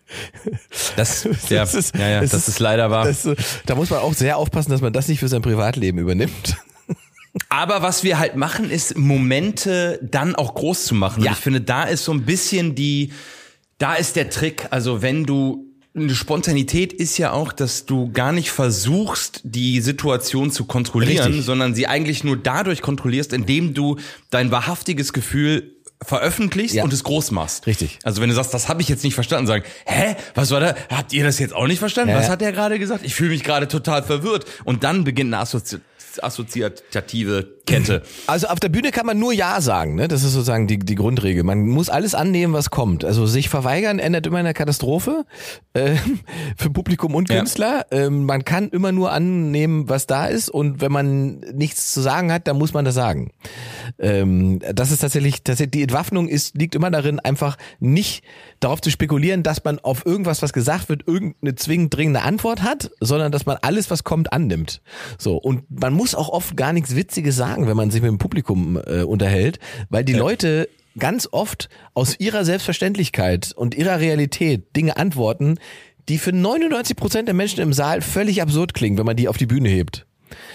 Das, ja, Das ist- ja, ja, das das, ist- ist leider wahr. Das, äh, da muss man auch sehr aufpassen, dass man das nicht für sein Privatleben übernimmt. Aber was wir halt machen, ist Momente dann auch groß zu machen. Ja. Und ich finde, da ist so ein bisschen die, da ist der Trick. Also wenn du, eine Spontanität ist ja auch, dass du gar nicht versuchst, die Situation zu kontrollieren, Richtig. sondern sie eigentlich nur dadurch kontrollierst, indem du dein wahrhaftiges Gefühl veröffentlichst Ja. und es groß machst. Richtig. Also wenn du sagst, das habe ich jetzt nicht verstanden, sagen, hä, was war da? Habt ihr das jetzt auch nicht verstanden? Ja, Was ja. hat der gerade gesagt? Ich fühle mich gerade total verwirrt. Und dann beginnt eine Assozi assoziative Kette. Also auf der Bühne kann man nur Ja sagen, ne? Das ist sozusagen die, die Grundregel. Man muss alles annehmen, was kommt. Also sich verweigern endet immer in einer Katastrophe äh, für Publikum und Ja. Künstler. Ähm, man kann immer nur annehmen, was da ist, und wenn man nichts zu sagen hat, dann muss man das sagen. Ähm, das ist tatsächlich, tatsächlich die Entwaffnung ist, liegt immer darin, einfach nicht darauf zu spekulieren, dass man auf irgendwas, was gesagt wird, irgendeine zwingend dringende Antwort hat, sondern dass man alles, was kommt, annimmt. So, und man muss auch oft gar nichts Witziges sagen, wenn man sich mit dem Publikum äh, unterhält, weil die Ja. Leute ganz oft aus ihrer Selbstverständlichkeit und ihrer Realität Dinge antworten, die für neunundneunzig Prozent der Menschen im Saal völlig absurd klingen, wenn man die auf die Bühne hebt.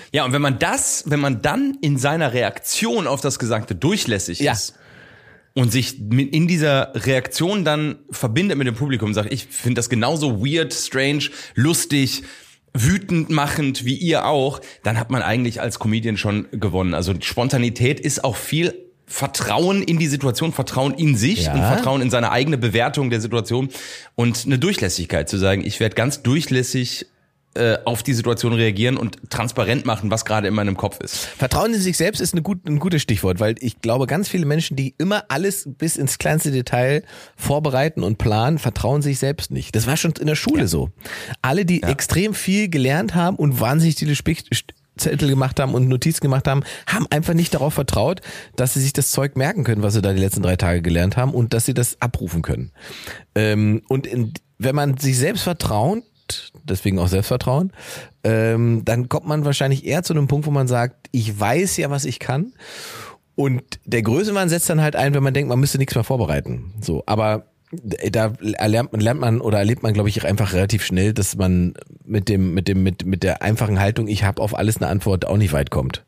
Ja, und wenn man das, wenn man dann in seiner Reaktion auf das Gesagte durchlässig Ja. ist und sich mit in dieser Reaktion dann verbindet mit dem Publikum, sagt, ich finde das genauso weird, strange, lustig, wütend machend wie ihr auch, dann hat man eigentlich als Comedian schon gewonnen. Also Spontanität ist auch viel Vertrauen in die Situation, Vertrauen in sich Ja. und Vertrauen in seine eigene Bewertung der Situation und eine Durchlässigkeit zu sagen, ich werde ganz durchlässig äh, auf die Situation reagieren und transparent machen, was gerade in meinem Kopf ist. Vertrauen in sich selbst ist eine gut, ein gutes Stichwort, weil ich glaube, ganz viele Menschen, die immer alles bis ins kleinste Detail vorbereiten und planen, vertrauen sich selbst nicht. Das war schon in der Schule Ja. so. Alle, die Ja. extrem viel gelernt haben und wahnsinnig viele Spich- Zettel gemacht haben und Notizen gemacht haben, haben einfach nicht darauf vertraut, dass sie sich das Zeug merken können, was sie da die letzten drei Tage gelernt haben und dass sie das abrufen können. Ähm, und in, wenn man sich selbst vertraut, deswegen auch Selbstvertrauen, ähm, dann kommt man wahrscheinlich eher zu einem Punkt, wo man sagt, ich weiß ja, was ich kann. Und der Größenwahn setzt dann halt ein, wenn man denkt, man müsste nichts mehr vorbereiten. So, aber da lernt man, lernt man oder erlebt man, glaube ich, einfach relativ schnell, dass man mit dem, mit dem, mit mit der einfachen Haltung, ich habe auf alles eine Antwort, auch nicht weit kommt.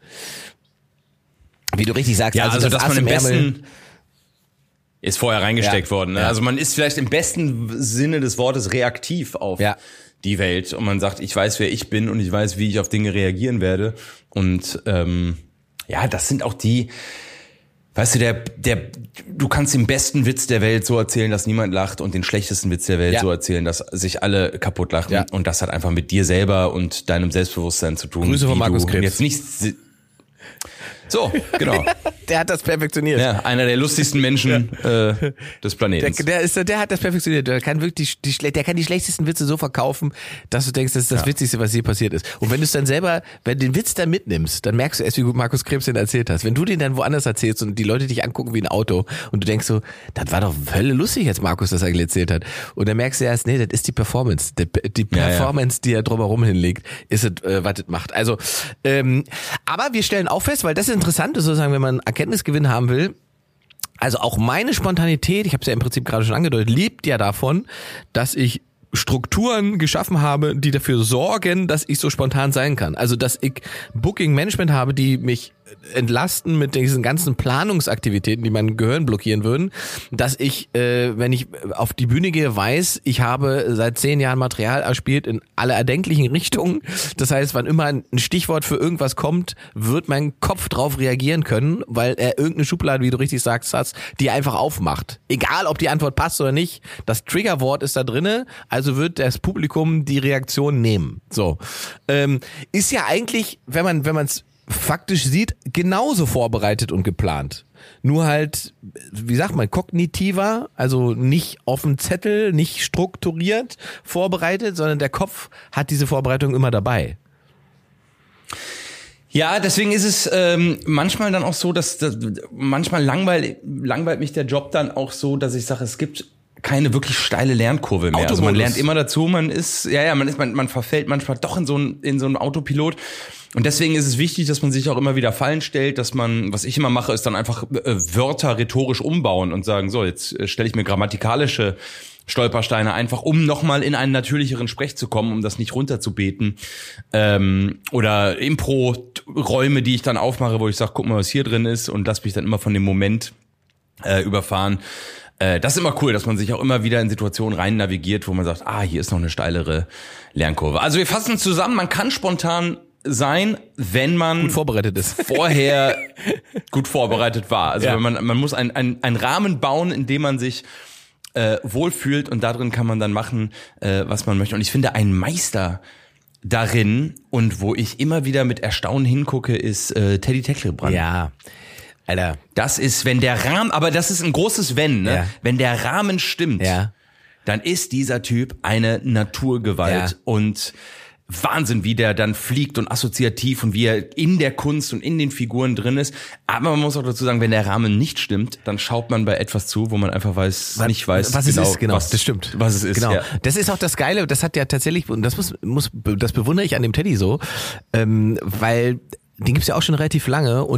Wie du richtig sagst, Ja, also, also dass das man im Ass im Ärmel- besten ist vorher reingesteckt Ja. worden. Ne? Ja. Also man ist vielleicht im besten Sinne des Wortes reaktiv auf Ja. die Welt und man sagt, ich weiß, wer ich bin und ich weiß, wie ich auf Dinge reagieren werde. Und ähm, ja, das sind auch die, weißt du, der, der, du kannst den besten Witz der Welt so erzählen, dass niemand lacht und den schlechtesten Witz der Welt Ja. so erzählen, dass sich alle kaputt lachen. Ja. Und das hat einfach mit dir selber und deinem Selbstbewusstsein zu tun. Grüße von wie Markus du Krebs. Jetzt nicht so, genau. Der hat das perfektioniert. Ja, einer der lustigsten Menschen äh, des Der, Planeten. der ist, der hat das perfektioniert. Der kann wirklich die, die, der kann die schlechtesten Witze so verkaufen, dass du denkst, das ist das Ja. Witzigste, was je passiert ist. Und wenn du es dann selber, wenn du den Witz dann mitnimmst, dann merkst du erst, wie gut Markus Krebs den erzählt hast. Wenn du den dann woanders erzählst und die Leute dich angucken wie ein Auto und du denkst so, das war doch Hölle lustig jetzt, Markus, das er erzählt hat. Und dann merkst du erst, nee, das ist die Performance. Die, die Ja, ja. Performance, die er drumherum hinlegt, ist es, äh, was das macht. Also, ähm, aber wir stellen auch fest, weil das ist interessant, ist sozusagen, wenn man Erkenntnisgewinn haben will. Also auch meine Spontanität, ich habe es ja im Prinzip gerade schon angedeutet, lebt ja davon, dass ich Strukturen geschaffen habe, die dafür sorgen, dass ich so spontan sein kann. Also dass ich Booking-Management habe, die mich entlasten mit diesen ganzen Planungsaktivitäten, die mein Gehirn blockieren würden, dass ich, äh, wenn ich auf die Bühne gehe, weiß, ich habe seit zehn Jahren Material erspielt in alle erdenklichen Richtungen. Das heißt, wann immer ein Stichwort für irgendwas kommt, wird mein Kopf drauf reagieren können, weil er irgendeine Schublade, wie du richtig sagst, hat, die er einfach aufmacht. Egal, ob die Antwort passt oder nicht, das Triggerwort ist da drinne, also wird das Publikum die Reaktion nehmen. So, ähm, ist ja eigentlich, wenn man, wenn man es faktisch sieht, genauso vorbereitet und geplant. Nur halt, wie sagt man, kognitiver, also nicht auf dem Zettel, nicht strukturiert vorbereitet, sondern der Kopf hat diese Vorbereitung immer dabei. Ja, deswegen ist es ähm, manchmal dann auch so, dass, dass manchmal langweilt, langweilt mich der Job dann auch so, dass ich sage, es gibt keine wirklich steile Lernkurve mehr. Also man lernt immer dazu, man ist, ja, ja, man ist, man, man verfällt manchmal doch in so ein, in so einem Autopilot. Und deswegen ist es wichtig, dass man sich auch immer wieder Fallen stellt, dass man, was ich immer mache, ist dann einfach äh, Wörter rhetorisch umbauen und sagen, so, jetzt äh, stelle ich mir grammatikalische Stolpersteine einfach, um nochmal in einen natürlicheren Sprech zu kommen, um das nicht runterzubeten. Ähm, oder Impro-Räume, die ich dann aufmache, wo ich sage, guck mal, was hier drin ist und lass mich dann immer von dem Moment äh, überfahren. Das ist immer cool, dass man sich auch immer wieder in Situationen rein navigiert, wo man sagt, ah, hier ist noch eine steilere Lernkurve. Also wir fassen zusammen, man kann spontan sein, wenn man Gut vorbereitet ist. vorher gut vorbereitet war. Also Ja. wenn man, man muss einen einen Rahmen bauen, in dem man sich äh, wohlfühlt und darin kann man dann machen, äh, was man möchte. Und ich finde, ein Meister darin und wo ich immer wieder mit Erstaunen hingucke, ist äh, Teddy Tecklebrand. Ja, Alter. Das ist, wenn der Rahmen, aber das ist ein großes Wenn, ne? Ja. Wenn der Rahmen stimmt, Ja. dann ist dieser Typ eine Naturgewalt Ja. und Wahnsinn, wie der dann fliegt und assoziativ und wie er in der Kunst und in den Figuren drin ist. Aber man muss auch dazu sagen, wenn der Rahmen nicht stimmt, dann schaut man bei etwas zu, wo man einfach weiß, Was- nicht weiß, was genau, es ist, genau, was, das stimmt. was es ist. Genau. Ja. Das ist auch das Geile, das hat ja tatsächlich, und das muss, muss, das bewundere ich an dem Teddy so, ähm, weil den gibt's ja auch schon relativ lange und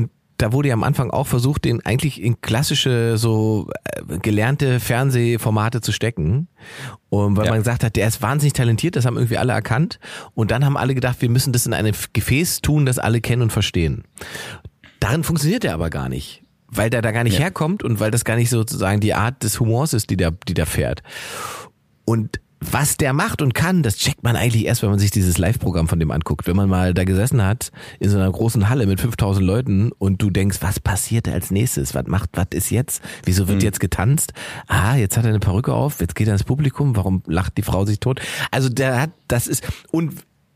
da wurde ja am Anfang auch versucht, den eigentlich in klassische, so äh, gelernte Fernsehformate zu stecken. Und weil ja. man gesagt hat, der ist wahnsinnig talentiert, das haben irgendwie alle erkannt. Und dann haben alle gedacht, wir müssen das in ein Gefäß tun, das alle kennen und verstehen. Darin funktioniert er aber gar nicht. Weil der da gar nicht ja. herkommt und weil das gar nicht sozusagen die Art des Humors ist, die der, die der fährt. Und was der macht und kann, das checkt man eigentlich erst, wenn man sich dieses Live-Programm von dem anguckt. Wenn man mal da gesessen hat, in so einer großen Halle mit fünftausend Leuten und du denkst, was passiert als nächstes? Was macht, was ist jetzt? Wieso wird mhm. jetzt getanzt? Ah, jetzt hat er eine Perücke auf, jetzt geht er ins Publikum, warum lacht die Frau sich tot? Also der hat, das ist, und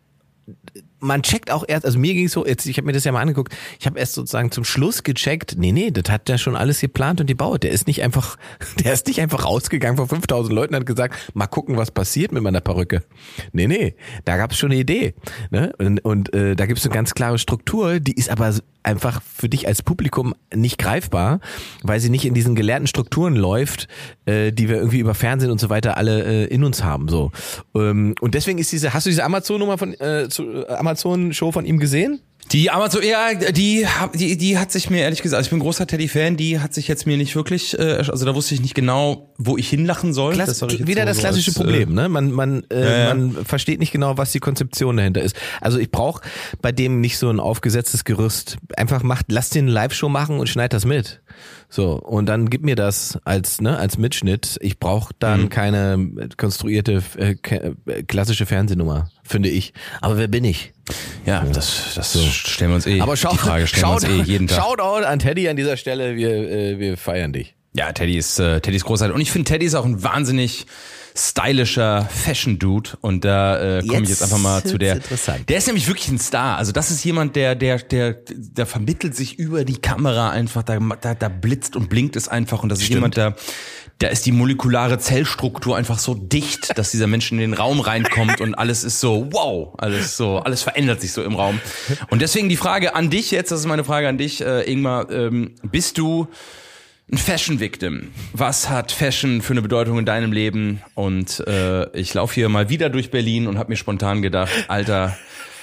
man checkt auch erst, also mir ging es so, jetzt, ich habe mir das ja mal angeguckt, ich habe erst sozusagen zum Schluss gecheckt, nee, nee, das hat der schon alles geplant und gebaut. Der ist nicht einfach, der ist nicht einfach rausgegangen vor fünftausend Leuten und hat gesagt, mal gucken, was passiert mit meiner Perücke. Nee, nee, da gab es schon eine Idee. Ne? Und, und äh, da gibt es eine ganz klare Struktur, die ist aber einfach für dich als Publikum nicht greifbar, weil sie nicht in diesen gelernten Strukturen läuft, äh, die wir irgendwie über Fernsehen und so weiter alle äh, in uns haben. So ähm, Und deswegen ist diese, hast du diese Amazon-Nummer von äh, zu, äh, Amazon-Show von ihm gesehen? Die Amazon, ja, die, die, die hat sich mir ehrlich gesagt, also ich bin ein großer Teddy-Fan, die hat sich jetzt mir nicht wirklich, äh, also da wusste ich nicht genau, wo ich hinlachen soll. Klass, das wieder so das klassische so als, Problem, ne? Man, man, äh, ja, ja. man versteht nicht genau, was die Konzeption dahinter ist. Also ich brauche bei dem nicht so ein aufgesetztes Gerüst. Einfach macht, lass den eine Live-Show machen und schneid das mit. So, und dann gib mir das als, ne, als Mitschnitt. Ich brauche dann mhm. keine konstruierte, äh, klassische Fernsehnummer, finde ich. Aber wer bin ich? Ja, das, das so. stellen wir uns eh. Aber schau, die Frage stellen wir uns eh jeden Tag. Shoutout an Teddy an dieser Stelle. Wir, äh, wir feiern dich. Ja, Teddy ist, äh, Teddy ist großartig. Und ich finde, Teddy ist auch ein wahnsinnig stylischer Fashion-Dude. Und da äh, komme ich jetzt einfach mal zu der. Interessant. Der ist nämlich wirklich ein Star. Also das ist jemand, der, der, der, der vermittelt sich über die Kamera einfach. Da, da, da blitzt und blinkt es einfach. Und das ist Stimmt. jemand, der, da ist die molekulare Zellstruktur einfach so dicht, dass dieser Mensch in den Raum reinkommt und alles ist so, wow, alles so, alles verändert sich so im Raum. Und deswegen die Frage an dich jetzt, das ist meine Frage an dich, äh, Ingmar, ähm, bist du ein Fashion-Victim? Was hat Fashion für eine Bedeutung in deinem Leben? Und äh, ich laufe hier mal wieder durch Berlin und habe mir spontan gedacht, Alter,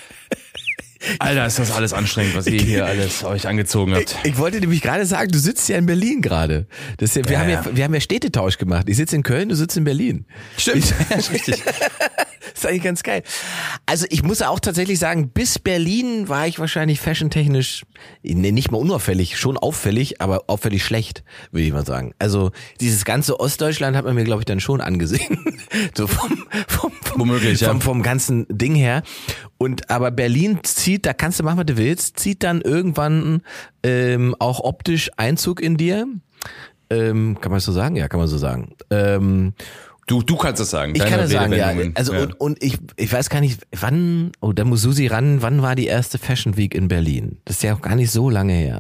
Alter, ist das alles anstrengend, was ihr hier alles euch angezogen habt. Ich, ich wollte nämlich gerade sagen, du sitzt ja in Berlin gerade. Das ja, wir, ja, haben ja, wir haben ja Städtetausch gemacht. Ich sitze in Köln, du sitzt in Berlin. Stimmt, ich, ja, richtig. Das ist eigentlich ganz geil. Also ich muss auch tatsächlich sagen, bis Berlin war ich wahrscheinlich fashiontechnisch, nee, nicht mal unauffällig, schon auffällig, aber auffällig schlecht, würde ich mal sagen. Also dieses ganze Ostdeutschland hat man mir, glaube ich, dann schon angesehen. So vom, vom, vom, Womöglich, ja. vom, vom ganzen Ding her. Und aber Berlin zieht, da kannst du machen, was du willst, zieht dann irgendwann ähm, auch optisch Einzug in dir. Ähm, kann man das so sagen? Ja, kann man so sagen. Ähm, Du, du kannst es sagen. Ich kann es sagen, ja. Also ja. Und, und ich, ich weiß gar nicht, wann, oh, da muss Susi ran, wann war die erste Fashion Week in Berlin? Das ist ja auch gar nicht so lange her.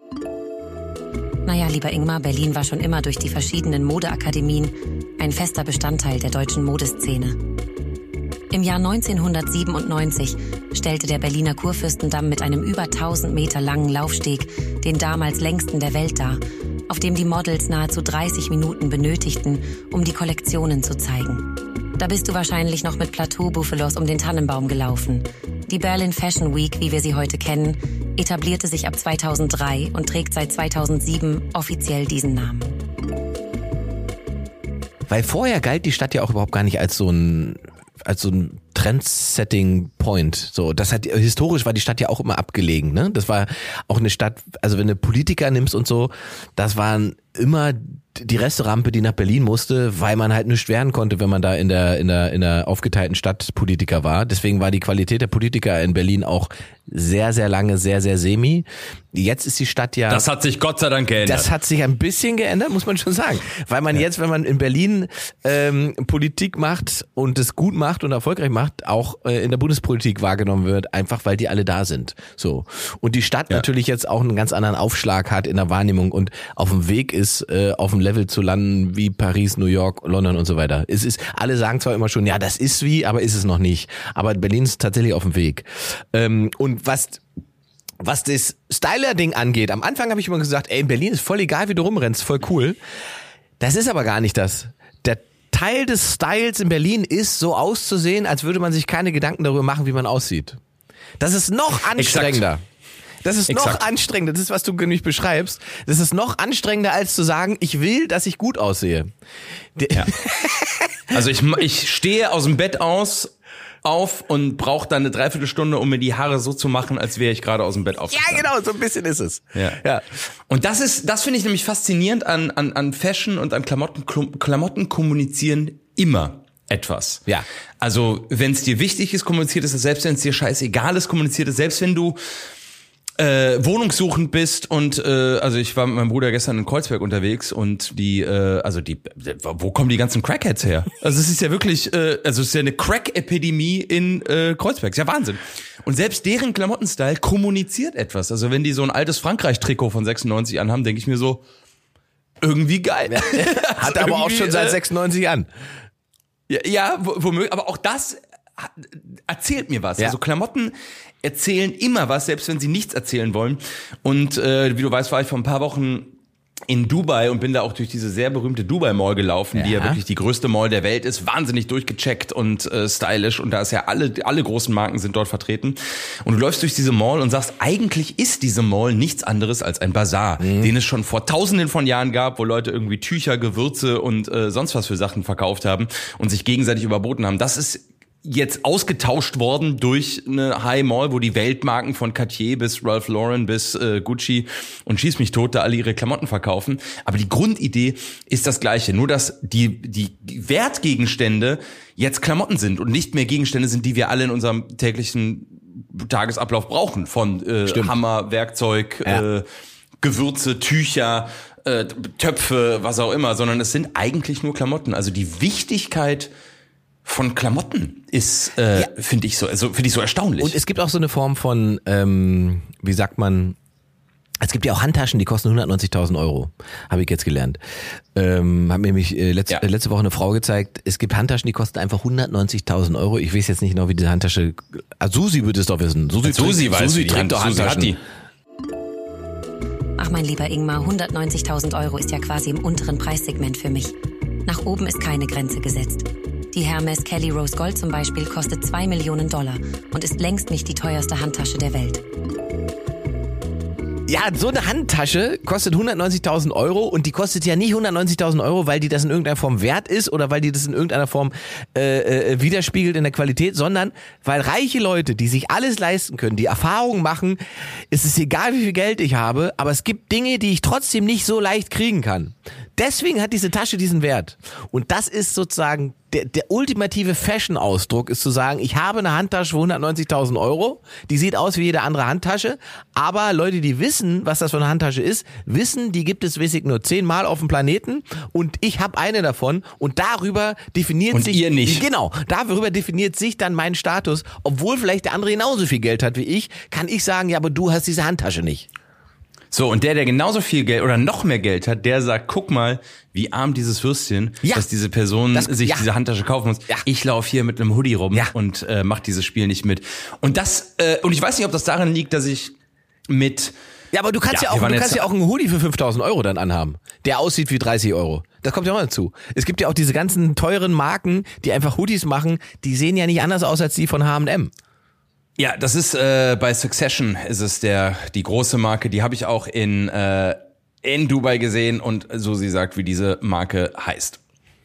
Naja, lieber Ingmar, Berlin war schon immer durch die verschiedenen Modeakademien ein fester Bestandteil der deutschen Modeszene. Im Jahr neunzehnhundertsiebenundneunzig stellte der Berliner Kurfürstendamm mit einem über tausend Meter langen Laufsteg den damals längsten der Welt dar, auf dem die Models nahezu dreißig Minuten benötigten, um die Kollektionen zu zeigen. Da bist du wahrscheinlich noch mit Plateau-Buffalos um den Tannenbaum gelaufen. Die Berlin Fashion Week, wie wir sie heute kennen, etablierte sich ab zweitausenddrei und trägt seit zweitausendsieben offiziell diesen Namen. Weil vorher galt die Stadt ja auch überhaupt gar nicht als so ein als so ein Trendsetting-Point. So, das hat historisch war die Stadt ja auch immer abgelegen, ne? Das war auch eine Stadt, also wenn du Politiker nimmst und so, das waren immer die Resterampe, die nach Berlin musste, weil man halt nicht werden konnte, wenn man da in der in der in der aufgeteilten Stadt Politiker war. Deswegen war die Qualität der Politiker in Berlin auch sehr sehr lange sehr sehr semi. Jetzt ist die Stadt ja. Das hat sich Gott sei Dank geändert. Das hat sich ein bisschen geändert, muss man schon sagen, weil man ja. jetzt, wenn man in Berlin ähm, Politik macht und es gut macht und erfolgreich macht, auch äh, in der Bundespolitik wahrgenommen wird, einfach weil die alle da sind. So und die Stadt ja. natürlich jetzt auch einen ganz anderen Aufschlag hat in der Wahrnehmung und auf dem Weg ist, äh, auf dem Level zu landen wie Paris, New York, London und so weiter. Es ist, alle sagen zwar immer schon, ja, das ist wie, aber ist es noch nicht. Aber Berlin ist tatsächlich auf dem Weg. Ähm, und was was das Styler-Ding angeht, am Anfang habe ich immer gesagt, ey, in Berlin ist voll egal, wie du rumrennst, voll cool. Das ist aber gar nicht das. Der Teil des Styles in Berlin ist, so auszusehen, als würde man sich keine Gedanken darüber machen, wie man aussieht. Das ist noch anstrengender. Exakt. Das ist Exakt. noch anstrengender, das ist, was du nicht beschreibst. Das ist noch anstrengender, als zu sagen, ich will, dass ich gut aussehe. Ja. Also ich, ich stehe aus dem Bett aus, auf und brauche dann eine Dreiviertelstunde, um mir die Haare so zu machen, als wäre ich gerade aus dem Bett aufgestanden. Ja, genau, so ein bisschen ist es. Ja. Ja. Und das ist, das finde ich nämlich faszinierend an, an, an Fashion und an Klamotten. Klamotten kommunizieren immer etwas. Ja. Also, wenn es dir wichtig ist, kommuniziert es, selbst wenn es dir scheißegal ist, kommuniziert es, selbst wenn du äh, wohnungssuchend bist und äh, also ich war mit meinem Bruder gestern in Kreuzberg unterwegs und die äh, also die wo kommen die ganzen Crackheads her? Also es ist ja wirklich äh, also es ist ja eine Crack-Epidemie in äh, Kreuzberg, ist ja Wahnsinn. Und selbst deren Klamottenstyle kommuniziert etwas. Also wenn die so ein altes Frankreich-Trikot von sechsundneunzig anhaben, denke ich mir so irgendwie geil. Ja. Hat er aber auch schon seit sechsundneunzig an. Ja, ja womöglich, aber auch das erzählt mir was. Ja. Also Klamotten erzählen immer was, selbst wenn sie nichts erzählen wollen. Und äh, wie du weißt, war ich vor ein paar Wochen in Dubai und bin da auch durch diese sehr berühmte Dubai Mall gelaufen, ja. die ja wirklich die größte Mall der Welt ist, wahnsinnig durchgecheckt und äh, stylisch und da ist ja alle alle großen Marken sind dort vertreten und du läufst durch diese Mall und sagst, eigentlich ist diese Mall nichts anderes als ein Bazar, mhm. den es schon vor tausenden von Jahren gab, wo Leute irgendwie Tücher, Gewürze und äh, sonst was für Sachen verkauft haben und sich gegenseitig überboten haben. Das ist jetzt ausgetauscht worden durch eine High Mall, wo die Weltmarken von Cartier bis Ralph Lauren bis äh, Gucci und schieß mich tot da alle ihre Klamotten verkaufen. Aber die Grundidee ist das gleiche, nur dass die die Wertgegenstände jetzt Klamotten sind und nicht mehr Gegenstände sind, die wir alle in unserem täglichen Tagesablauf brauchen. Von äh, Hammer, Werkzeug, ja. äh, Gewürze, Tücher, äh, Töpfe, was auch immer, sondern es sind eigentlich nur Klamotten. Also die Wichtigkeit von Klamotten ist, äh, ja. finde ich so, also finde ich so erstaunlich. Und es gibt auch so eine Form von, ähm, wie sagt man, es gibt ja auch Handtaschen, die kosten hundertneunzigtausend Euro, habe ich jetzt gelernt. Ähm, hat mir nämlich äh, letzte, ja. äh, letzte Woche eine Frau gezeigt, es gibt Handtaschen, die kosten einfach hundertneunzigtausend Euro. Ich weiß jetzt nicht genau, wie diese Handtasche, ah, Susi würde es doch wissen. Susi, Susi trägt, weiß, Susi wie die trägt doch Hand, Handtaschen. Susi hat die. Ach mein lieber Ingmar, hundertneunzigtausend Euro ist ja quasi im unteren Preissegment für mich. Nach oben ist keine Grenze gesetzt. Die Hermes Kelly Rose Gold zum Beispiel kostet zwei Millionen Dollar und ist längst nicht die teuerste Handtasche der Welt. Ja, so eine Handtasche kostet hundertneunzigtausend Euro und die kostet ja nicht hundertneunzigtausend Euro, weil die das in irgendeiner Form wert ist oder weil die das in irgendeiner Form äh, äh, widerspiegelt in der Qualität, sondern weil reiche Leute, die sich alles leisten können, die Erfahrung machen, es ist egal, wie viel Geld ich habe, aber es gibt Dinge, die ich trotzdem nicht so leicht kriegen kann. Deswegen hat diese Tasche diesen Wert. Und das ist sozusagen der, der ultimative Fashion-Ausdruck, ist zu sagen, ich habe eine Handtasche für hundertneunzigtausend Euro, die sieht aus wie jede andere Handtasche, aber Leute, die wissen, was das für eine Handtasche ist, wissen, die gibt es, weiß ich, nur zehnmal auf dem Planeten und ich habe eine davon und darüber definiert und sich... ihr nicht. Genau, darüber definiert sich dann mein Status. Obwohl vielleicht der andere genauso viel Geld hat wie ich, kann ich sagen, ja, aber du hast diese Handtasche nicht. So, und der, der genauso viel Geld oder noch mehr Geld hat, der sagt, guck mal, wie arm dieses Würstchen, ja. dass diese Person das, sich ja. diese Handtasche kaufen muss. Ja. Ich laufe hier mit einem Hoodie rum ja. und äh, mach dieses Spiel nicht mit. Und das, äh, und ich weiß nicht, ob das daran liegt, dass ich mit... Ja, aber du kannst ja, ja auch, du kannst ja auch einen Hoodie für fünftausend Euro dann anhaben, der aussieht wie dreißig Euro. Das kommt ja auch mal dazu. Es gibt ja auch diese ganzen teuren Marken, die einfach Hoodies machen, die sehen ja nicht anders aus als die von H und M. Ja, das ist äh, bei Succession ist es der die große Marke, die habe ich auch in äh, in Dubai gesehen und so sie sagt, wie diese Marke heißt.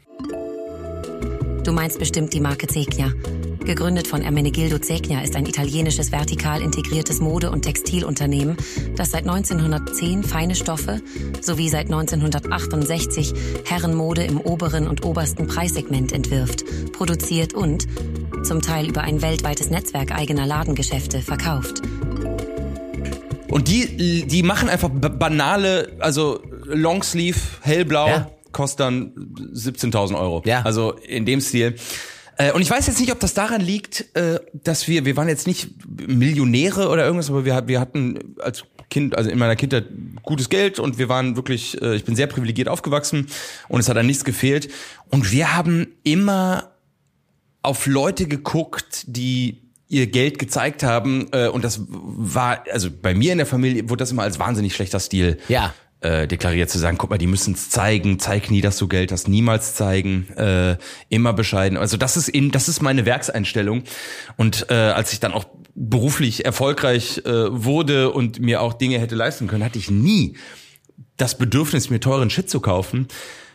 Du meinst bestimmt die Marke Zegna. Gegründet von Ermenegildo Zegna ist ein italienisches vertikal integriertes Mode- und Textilunternehmen, das seit neunzehnhundertzehn feine Stoffe sowie seit neunzehnhundertachtundsechzig Herrenmode im oberen und obersten Preissegment entwirft, produziert und zum Teil über ein weltweites Netzwerk eigener Ladengeschäfte verkauft. Und die die machen einfach banale, also Longsleeve, hellblau, ja. kostet dann siebzehntausend Euro. Ja. Also in dem Stil. Und ich weiß jetzt nicht, ob das daran liegt, dass wir, wir waren jetzt nicht Millionäre oder irgendwas, aber wir, wir hatten als Kind, also in meiner Kindheit gutes Geld und wir waren wirklich, ich bin sehr privilegiert aufgewachsen und es hat an nichts gefehlt. Und wir haben immer auf Leute geguckt, die ihr Geld gezeigt haben und das war, also bei mir in der Familie wurde das immer als wahnsinnig schlechter Stil ja. Äh, deklariert zu sagen, guck mal, die müssen es zeigen, zeig nie, dass du Geld hast, niemals zeigen, äh, immer bescheiden. Also das ist eben, das ist meine Werkseinstellung. Und äh, als ich dann auch beruflich erfolgreich äh, wurde und mir auch Dinge hätte leisten können, hatte ich nie das Bedürfnis, mir teuren Shit zu kaufen,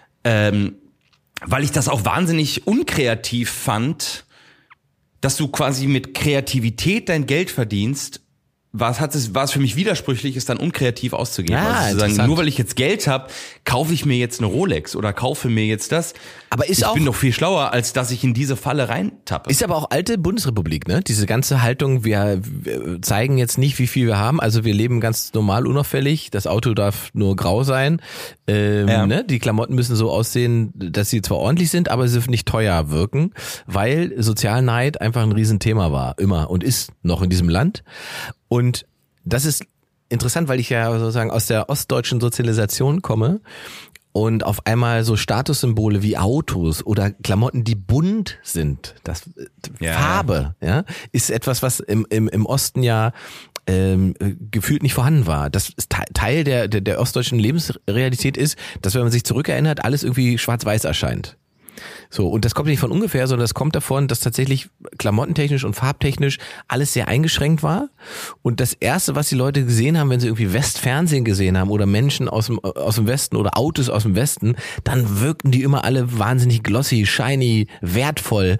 ähm, weil ich das auch wahnsinnig unkreativ fand, dass du quasi mit Kreativität dein Geld verdienst. War es, hat es, war es für mich widersprüchlich, es dann unkreativ auszugeben. Ah, also zu sagen, nur weil ich jetzt Geld habe, kaufe ich mir jetzt eine Rolex oder kaufe mir jetzt das. Aber ist ich auch, bin doch viel schlauer, als dass ich in diese Falle reintappe. Ist aber auch alte Bundesrepublik, ne? Diese ganze Haltung, wir, wir zeigen jetzt nicht, wie viel wir haben. Also wir leben ganz normal, unauffällig. Das Auto darf nur grau sein. Ähm, ja. ne? Die Klamotten müssen so aussehen, dass sie zwar ordentlich sind, aber sie dürfen nicht teuer wirken, weil Sozialneid einfach ein Riesenthema war, immer und ist noch in diesem Land. Und das ist interessant, weil ich ja sozusagen aus der ostdeutschen Sozialisation komme und auf einmal so Statussymbole wie Autos oder Klamotten, die bunt sind, das ja. Farbe, ja, ist etwas, was im im im Osten ja ähm, gefühlt nicht vorhanden war. Das ist Teil der, der der ostdeutschen Lebensrealität ist, dass wenn man sich zurückerinnert, alles irgendwie schwarz-weiß erscheint. So, und das kommt nicht von ungefähr, sondern das kommt davon, dass tatsächlich klamottentechnisch und farbtechnisch alles sehr eingeschränkt war. Und das Erste, was die Leute gesehen haben, wenn sie irgendwie Westfernsehen gesehen haben oder Menschen aus dem, aus dem Westen oder Autos aus dem Westen, dann wirkten die immer alle wahnsinnig glossy, shiny, wertvoll.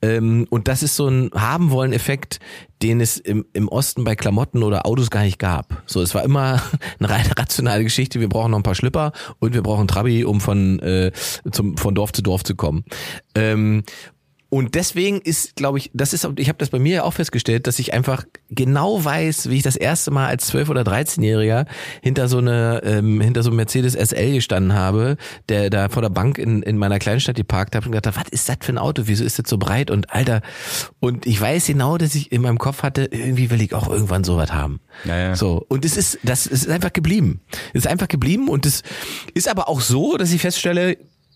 Und das ist so ein Haben-wollen-Effekt, den es im, im Osten bei Klamotten oder Autos gar nicht gab. So, es war immer eine reine rationale Geschichte. Wir brauchen noch ein paar Schlüpper und wir brauchen Trabi, um von äh, zum von Dorf zu Dorf zu kommen. Ähm, und deswegen ist, glaube ich, das ist, ich habe das bei mir ja auch festgestellt, dass ich einfach genau weiß, wie ich das erste Mal als zwölf- oder dreizehnjähriger hinter so eine, ähm, hinter so einem Mercedes S L gestanden habe, der da vor der Bank in in meiner Kleinstadt geparkt habe und gedacht habe, was ist das für ein Auto? Wieso ist das so breit? Und Alter, und ich weiß genau, dass ich in meinem Kopf hatte, irgendwie will ich auch irgendwann sowas haben. Ja, ja. So, und es ist, das ist einfach geblieben. Es ist einfach geblieben und es ist aber auch so, dass ich feststelle,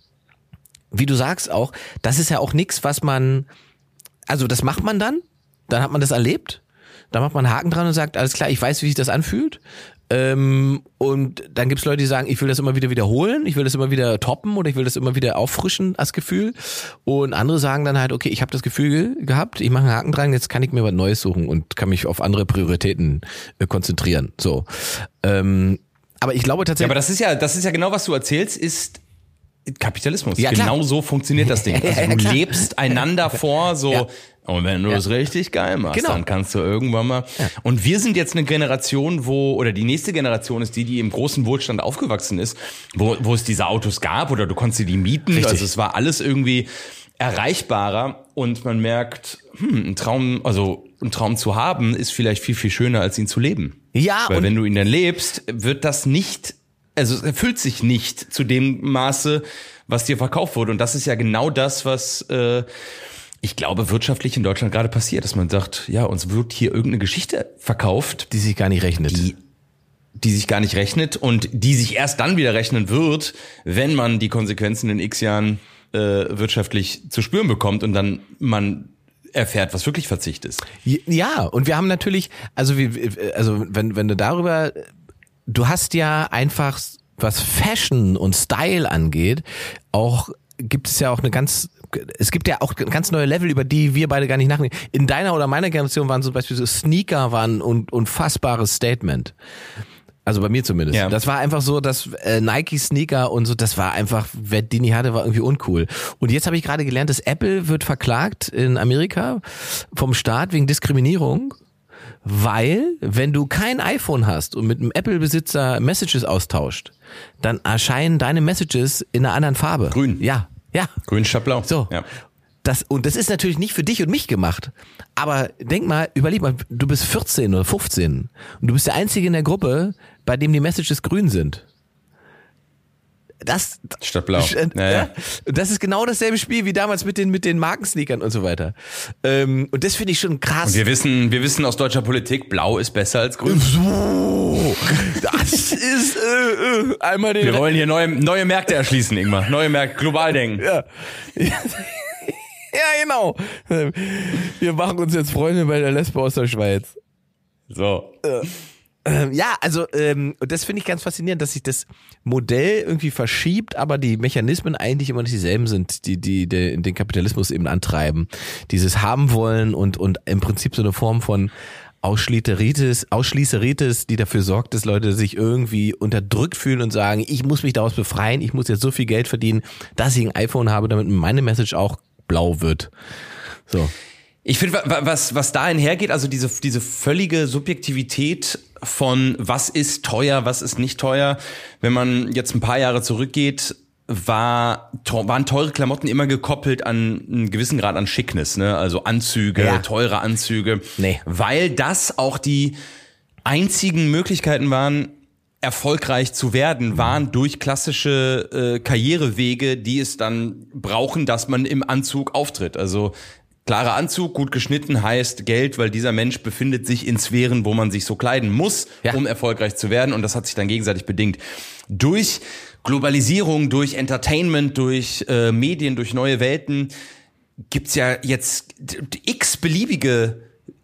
wie du sagst auch, das ist ja auch nichts, was man, also das macht man dann, dann hat man das erlebt, dann macht man einen Haken dran und sagt, alles klar, ich weiß, wie sich das anfühlt. Ähm, und dann gibt's Leute, die sagen, ich will das immer wieder wiederholen, ich will das immer wieder toppen oder ich will das immer wieder auffrischen als Gefühl. Und andere sagen dann halt, okay, ich habe das Gefühl gehabt, ich mache einen Haken dran, jetzt kann ich mir was Neues suchen und kann mich auf andere Prioritäten äh, konzentrieren. So, ähm, aber ich glaube tatsächlich. Ja, aber das ist ja, das ist ja genau, was du erzählst, ist Kapitalismus. Ja, genau so funktioniert das Ding. Also du lebst einander vor, so, ja. Und wenn du ja. das richtig geil machst, genau. dann kannst du irgendwann mal. Ja. Und wir sind jetzt eine Generation, wo, oder die nächste Generation ist die, die im großen Wohlstand aufgewachsen ist, wo, wo es diese Autos gab oder du konntest dir die mieten. Richtig. Also es war alles irgendwie erreichbarer und man merkt, hm, ein Traum, also ein Traum zu haben, ist vielleicht viel, viel schöner, als ihn zu leben. Ja. Weil und wenn du ihn dann lebst, wird das nicht, also es erfüllt sich nicht zu dem Maße, was dir verkauft wurde. Und das ist ja genau das, was äh, ich glaube, wirtschaftlich in Deutschland gerade passiert, dass man sagt, ja, uns wird hier irgendeine Geschichte verkauft, die sich gar nicht rechnet. Die, die sich gar nicht rechnet und die sich erst dann wieder rechnen wird, wenn man die Konsequenzen in x Jahren äh, wirtschaftlich zu spüren bekommt und dann man erfährt, was wirklich Verzicht ist. Ja, und wir haben natürlich, also wie, also wenn wenn du darüber, du hast ja einfach, was Fashion und Style angeht, auch gibt es ja auch eine ganz, es gibt ja auch ganz neue Level, über die wir beide gar nicht nachdenken. In deiner oder meiner Generation waren zum Beispiel so Sneaker waren ein unfassbares Statement. Also bei mir zumindest. Ja. Das war einfach so, dass äh, Nike-Sneaker und so, das war einfach, wer die nicht hatte, war irgendwie uncool. Und jetzt habe ich gerade gelernt, dass Apple wird verklagt in Amerika vom Staat wegen Diskriminierung, weil wenn du kein iPhone hast und mit einem Apple-Besitzer Messages austauscht, dann erscheinen deine Messages in einer anderen Farbe. Grün. Ja, ja. Grün statt blau. So. Ja. Das, und das ist natürlich nicht für dich und mich gemacht. Aber denk mal, überleg mal, du bist vierzehn oder fünfzehn und du bist der Einzige in der Gruppe, bei dem die Messages grün sind. Das, statt blau. Äh, ja, ja. Das ist genau dasselbe Spiel wie damals mit den, mit den Markensneakern und so weiter. Ähm, und das finde ich schon krass. Und wir wissen, wir wissen aus deutscher Politik, blau ist besser als grün. So, das ist, äh, äh, einmal den. Wir wollen hier neue, neue Märkte erschließen, Ingmar. Neue Märkte, global denken. Ja. Ja, genau. Wir machen uns jetzt Freunde bei der Lesbe aus der Schweiz. So. Ja. Ähm, ja, also ähm, das finde ich ganz faszinierend, dass sich das Modell irgendwie verschiebt, aber die Mechanismen eigentlich immer noch dieselben sind, die, die, die den Kapitalismus eben antreiben. Dieses haben wollen und, und im Prinzip so eine Form von Ausschließeritis, Ausschließeritis, die dafür sorgt, dass Leute sich irgendwie unterdrückt fühlen und sagen, ich muss mich daraus befreien, ich muss jetzt so viel Geld verdienen, dass ich ein iPhone habe, damit meine Message auch blau wird. So. Ich finde, was, was da einhergeht, also diese, diese völlige Subjektivität von was ist teuer, was ist nicht teuer, wenn man jetzt ein paar Jahre zurückgeht, war, waren teure Klamotten immer gekoppelt an einen gewissen Grad an Schickness, ne? Also Anzüge, ja. teure Anzüge, nee. weil das auch die einzigen Möglichkeiten waren, erfolgreich zu werden, waren durch klassische äh, Karrierewege, die es dann brauchen, dass man im Anzug auftritt. Also klarer Anzug, gut geschnitten heißt Geld, weil dieser Mensch befindet sich in Sphären, wo man sich so kleiden muss, ja. um erfolgreich zu werden. Und das hat sich dann gegenseitig bedingt. Durch Globalisierung, durch Entertainment, durch äh, Medien, durch neue Welten gibt's ja jetzt x beliebige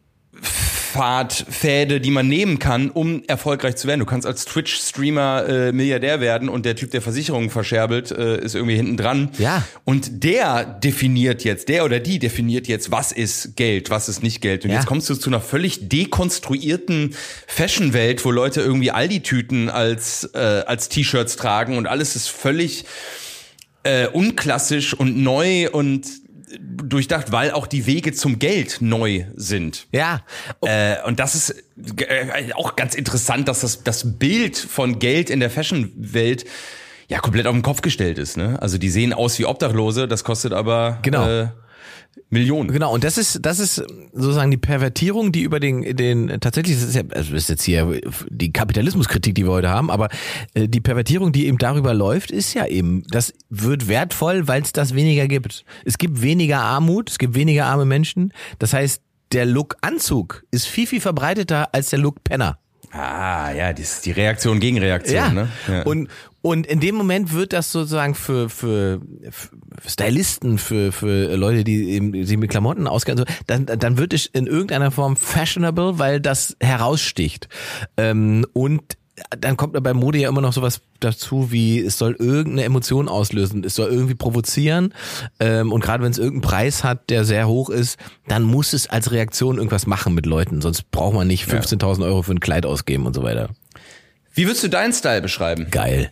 Pfadfäde, die man nehmen kann, um erfolgreich zu werden. Du kannst als Twitch-Streamer äh, Milliardär werden und der Typ, der Versicherungen verscherbelt, äh, ist irgendwie hinten dran. Ja. Und der definiert jetzt, der oder die definiert jetzt, was ist Geld, was ist nicht Geld. Und ja. jetzt kommst du zu einer völlig dekonstruierten Fashion-Welt, wo Leute irgendwie Aldi-Tüten als äh, als T-Shirts tragen und alles ist völlig äh, unklassisch und neu und durchdacht, weil auch die Wege zum Geld neu sind. Ja. Äh, und das ist äh, auch ganz interessant, dass das, das Bild von Geld in der Fashion-Welt ja komplett auf den Kopf gestellt ist. Ne? Also die sehen aus wie Obdachlose, das kostet aber genau. äh, Millionen. Genau, und das ist das ist sozusagen die Pervertierung, die über den den tatsächlich, das ist ja also das ist jetzt hier die Kapitalismuskritik, die wir heute haben, aber äh, die Pervertierung, die eben darüber läuft, ist ja eben, das wird wertvoll, weil es das weniger gibt. Es gibt weniger Armut, es gibt weniger arme Menschen. Das heißt, der Look Anzug ist viel viel verbreiteter als der Look Penner. Ah, ja, das ist die Reaktion gegen Reaktion, ja. ne? Ja. Und und in dem Moment wird das sozusagen für für, für Stylisten, für für Leute, die eben sich mit Klamotten auskennen, so, dann dann wird es in irgendeiner Form fashionable, weil das heraussticht. Ähm, und dann kommt bei Mode ja immer noch sowas dazu, wie es soll irgendeine Emotion auslösen, es soll irgendwie provozieren, ähm, und gerade wenn es irgendeinen Preis hat, der sehr hoch ist, dann muss es als Reaktion irgendwas machen mit Leuten, sonst braucht man nicht fünfzehntausend Euro für ein Kleid ausgeben und so weiter. Wie würdest du deinen Style beschreiben? Geil.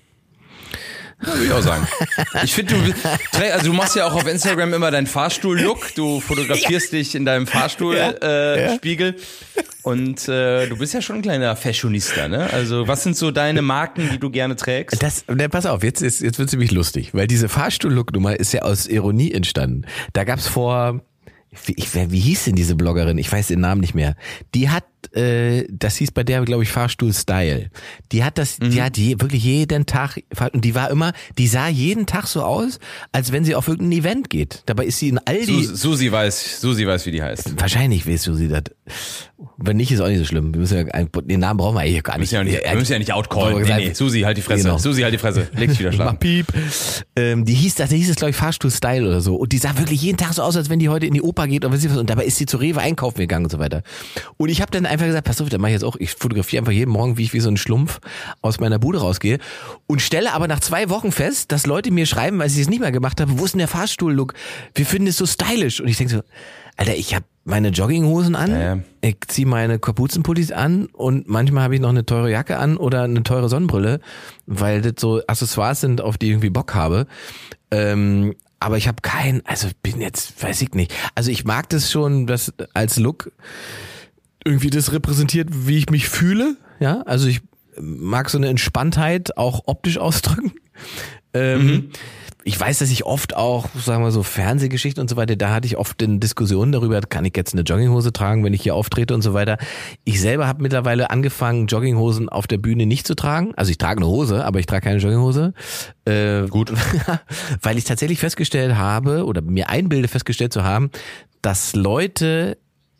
Ja, würde ich auch sagen. Ich finde, du, also du machst ja auch auf Instagram immer deinen Fahrstuhl-Look. Du fotografierst ja. dich in deinem Fahrstuhl-Spiegel. Ja. Äh, ja. Und äh, du bist ja schon ein kleiner Fashionista, ne? Also was sind so deine Marken, die du gerne trägst? Das, ne, pass auf, jetzt, jetzt, jetzt wird's nämlich lustig, weil diese Fahrstuhl-Look-Nummer ist ja aus Ironie entstanden. Da gab's vor... Wie, ich, wie hieß denn diese Bloggerin? Ich weiß den Namen nicht mehr. Die hat, äh, das hieß bei der, glaube ich, Fahrstuhl Style. Die hat das, mhm. die hat je, wirklich jeden Tag, und die war immer, die sah jeden Tag so aus, als wenn sie auf irgendein Event geht. Dabei ist sie in Aldi. Susi, Susi weiß, Susi weiß, wie die heißt. Wahrscheinlich weiß Susi das. Wenn nicht, ist auch nicht so schlimm. Wir müssen ja, den Namen brauchen wir eigentlich gar nicht. Wir müssen ja nicht, wir müssen ja nicht outcallen. Nee, nee. Susi, halt die Fresse. Genau. Susi, halt die Fresse. Leg dich wieder schlafen. Mach Piep. Ähm, die hieß das, die hieß es, glaube ich, Fahrstuhl Style oder so. Und die sah wirklich jeden Tag so aus, als wenn die heute in die Oper geht oder was. Und dabei ist sie zu Rewe einkaufen gegangen und so weiter. Und ich habe dann einfach gesagt, pass auf, dann mache ich jetzt auch, ich fotografiere einfach jeden Morgen, wie ich wie so ein Schlumpf aus meiner Bude rausgehe und stelle aber nach zwei Wochen fest, dass Leute mir schreiben, weil ich es nicht mehr gemacht habe, wo ist denn der Fahrstuhl-Look? Wir finden es so stylisch. Und ich denke so, Alter, ich habe meine Jogginghosen an, ja, ja. ich ziehe meine Kapuzenpullis an und manchmal habe ich noch eine teure Jacke an oder eine teure Sonnenbrille, weil das so Accessoires sind, auf die ich irgendwie Bock habe. Ähm, aber ich habe keinen, also bin jetzt, weiß ich nicht. Also ich mag das schon, dass als Look irgendwie das repräsentiert, wie ich mich fühle. Ja, also ich mag so eine Entspanntheit auch optisch ausdrücken. Ähm, mhm. Ich weiß, dass ich oft auch, sagen wir so, Fernsehgeschichten und so weiter, da hatte ich oft in Diskussionen darüber, kann ich jetzt eine Jogginghose tragen, wenn ich hier auftrete und so weiter. Ich selber habe mittlerweile angefangen, Jogginghosen auf der Bühne nicht zu tragen. Also ich trage eine Hose, aber ich trage keine Jogginghose. Äh, Gut. Weil ich tatsächlich festgestellt habe, oder mir einbilde festgestellt zu haben, dass Leute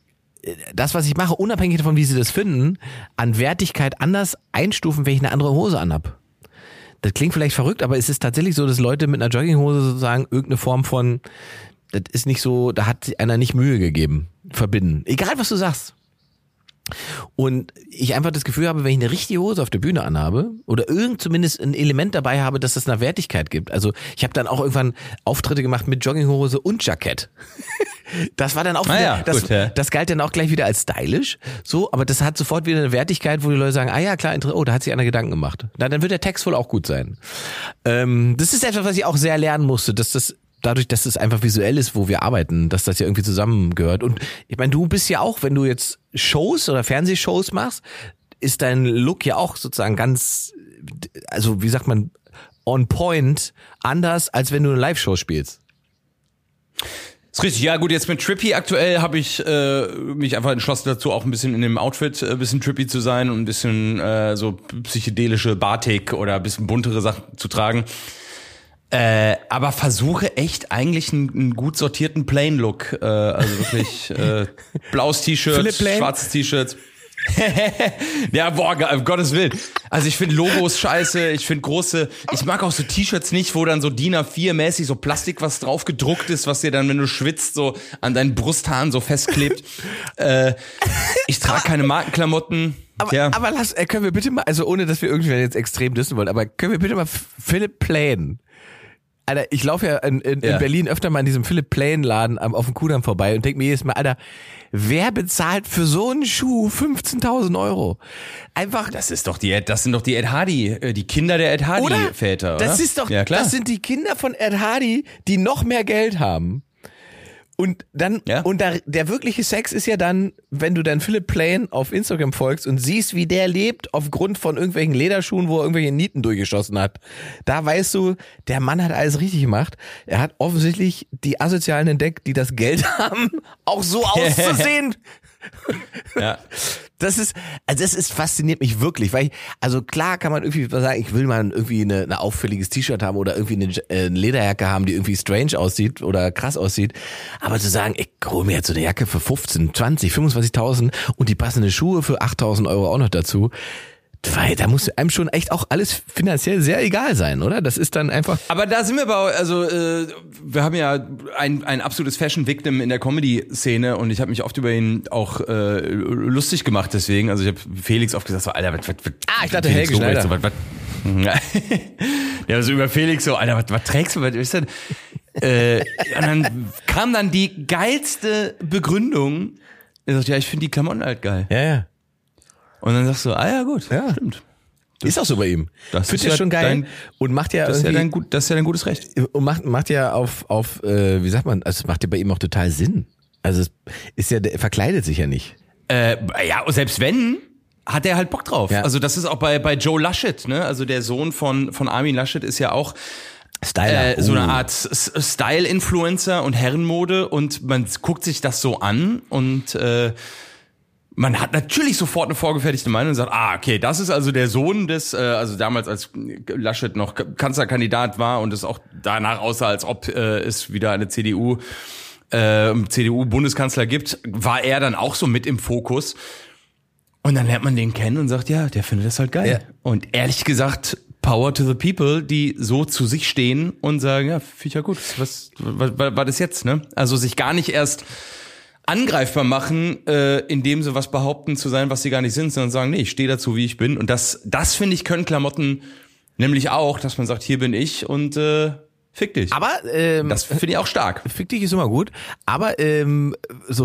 das, was ich mache, unabhängig davon, wie sie das finden, an Wertigkeit anders einstufen, wenn ich eine andere Hose anhab. Das klingt vielleicht verrückt, aber es ist tatsächlich so, dass Leute mit einer Jogginghose sozusagen irgendeine Form von, das ist nicht so, da hat einer nicht Mühe gegeben, verbinden. Egal, was du sagst. Und ich einfach das Gefühl habe, wenn ich eine richtige Hose auf der Bühne anhabe oder irgend zumindest ein Element dabei habe, dass das eine Wertigkeit gibt. Also ich habe dann auch irgendwann Auftritte gemacht mit Jogginghose und Jackett. Das war dann auch wieder, ah ja, das, gut, ja. das galt dann auch gleich wieder als stylisch, so, aber das hat sofort wieder eine Wertigkeit, wo die Leute sagen, ah ja, klar, oh, da hat sich einer Gedanken gemacht. Na, dann wird der Text wohl auch gut sein. Ähm, das ist etwas, was ich auch sehr lernen musste, dass das dadurch, dass es einfach visuell ist, wo wir arbeiten, dass das ja irgendwie zusammengehört. Und ich meine, du bist ja auch, wenn du jetzt Shows oder Fernsehshows machst, ist dein Look ja auch sozusagen ganz, also wie sagt man, on point, anders, als wenn du eine Live-Show spielst. Ist richtig, ja gut, jetzt mit Trippy aktuell habe ich äh, mich einfach entschlossen dazu, auch ein bisschen in dem Outfit äh, ein bisschen trippy zu sein und ein bisschen äh, so psychedelische Batik oder ein bisschen buntere Sachen zu tragen. Äh, aber versuche echt eigentlich einen, einen gut sortierten Plain-Look, äh, also wirklich äh, blaues T-Shirt, schwarzes T-Shirt. Ja, boah, um Gottes Willen. Also ich finde Logos scheiße, ich finde große, ich mag auch so T-Shirts nicht, wo dann so D I N A vier mäßig so Plastik was drauf gedruckt ist, was dir dann, wenn du schwitzt, so an deinen Brusthaaren so festklebt. äh, ich trage keine Markenklamotten. Aber, ja. aber lass, äh, können wir bitte mal, also ohne, dass wir irgendwer jetzt extrem dissen wollen, aber können wir bitte mal Philipp Plain. Alter, ich laufe ja in, in, ja in Berlin öfter mal in diesem Philipp Plain Laden auf dem Kudamm vorbei und denke mir jedes Mal, Alter, wer bezahlt für so einen Schuh fünfzehntausend Euro? Einfach. Das ist doch die, Ed, das sind doch die Ed Hardy, die Kinder der Ed Hardy Väter, oder? Das ist doch, ja, klar. Das sind die Kinder von Ed Hardy, die noch mehr Geld haben. Und dann, ja. und da, der wirkliche Sex ist ja dann, wenn du dann Philipp Plain auf Instagram folgst und siehst, wie der lebt aufgrund von irgendwelchen Lederschuhen, wo er irgendwelche Nieten durchgeschossen hat. Da weißt du, der Mann hat alles richtig gemacht. Er hat offensichtlich die Asozialen entdeckt, die das Geld haben, auch so auszusehen. Ja. Das ist, also das ist, fasziniert mich wirklich, weil ich, also klar kann man irgendwie sagen, ich will mal irgendwie eine, eine auffälliges T-Shirt haben oder irgendwie eine, eine Lederjacke haben, die irgendwie strange aussieht oder krass aussieht, aber zu sagen, ich hole mir jetzt so eine Jacke für fünfzehn, zwanzig, fünfundzwanzigtausend und die passende Schuhe für achttausend Euro auch noch dazu, weil da muss einem schon echt auch alles finanziell sehr egal sein, oder? Das ist dann einfach. Aber da sind wir bei, also äh, wir haben ja ein ein absolutes Fashion-Victim in der Comedy-Szene und ich habe mich oft über ihn auch äh, lustig gemacht deswegen. Also ich habe Felix oft gesagt, so, Alter, was, was, was Ah, ich dachte Helge Schneider. So, was, was, ja, so über Felix so, Alter, was, was trägst du, was ist denn? äh, und dann kam dann die geilste Begründung. Er sagt, ja, ich finde die Klamotten halt geil. Ja, ja. Und dann sagst du, ah ja, gut, ja. stimmt. Das ist auch so bei ihm. Das Findet ist er ja schon geil dein, und macht ja das ist ja irgendwie, dein gut, das ist ja dein gutes Recht. und macht macht ja auf auf äh, wie sagt man, also es macht ja bei ihm auch total Sinn. Also es ist ja, der verkleidet sich ja nicht. Äh, ja, und selbst wenn, hat er halt Bock drauf. Ja. Also das ist auch bei bei Joe Laschet, ne? Also der Sohn von von Armin Laschet ist ja auch Styler. Äh, so eine Uh. Art Style-Influencer und Herrenmode und man guckt sich das so an und äh, man hat natürlich sofort eine vorgefertigte Meinung und sagt, ah, okay, das ist also der Sohn des, äh, also damals als Laschet noch Kanzlerkandidat war und es auch danach aussah, als ob äh, es wieder eine C D U, äh, C D U-Bundeskanzler gibt, war er dann auch so mit im Fokus. Und dann lernt man den kennen und sagt, ja, der findet das halt geil. Ja. Und ehrlich gesagt, Power to the people, die so zu sich stehen und sagen, ja, finde ich ja gut, was, was, was, was ist jetzt, ne? Also sich gar nicht erst angreifbar machen, äh, indem sie was behaupten zu sein, was sie gar nicht sind, sondern sagen, nee, ich stehe dazu, wie ich bin. Und das, das finde ich, können Klamotten nämlich auch, dass man sagt, hier bin ich und äh, fick dich. Aber ähm, das finde ich auch stark. Fick dich ist immer gut. Aber ähm, so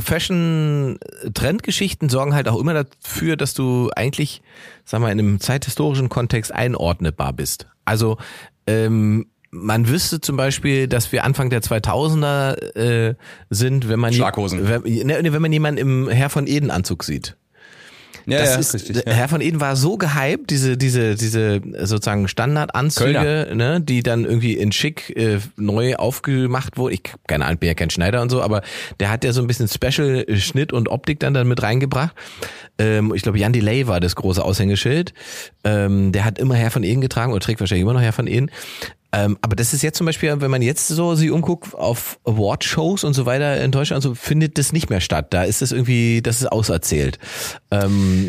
Fashion-Trendgeschichten sorgen halt auch immer dafür, dass du eigentlich, sag mal, in einem zeithistorischen Kontext einordnetbar bist. Also ähm, man wüsste zum Beispiel, dass wir Anfang der zweitausender äh, sind, wenn man Schlaghosen. Wenn, ne, wenn man jemanden im Herr von Eden Anzug sieht. Ja, das ja, ist, richtig, ja. Herr von Eden war so gehypt, diese diese diese sozusagen Standardanzüge, ne, die dann irgendwie in schick äh, neu aufgemacht wurden. Ich keine Ahnung, bin ja kein Schneider und so, aber der hat ja so ein bisschen Special Schnitt und Optik dann dann mit reingebracht. Ähm, ich glaube, Jan Delay war das große Aushängeschild. Ähm, der hat immer Herr von Eden getragen oder trägt wahrscheinlich immer noch Herr von Eden. Ähm, aber das ist jetzt zum Beispiel, wenn man jetzt so sich umguckt auf Award-Shows und so weiter in Deutschland, so findet das nicht mehr statt. Da ist das irgendwie, das ist auserzählt. Ähm,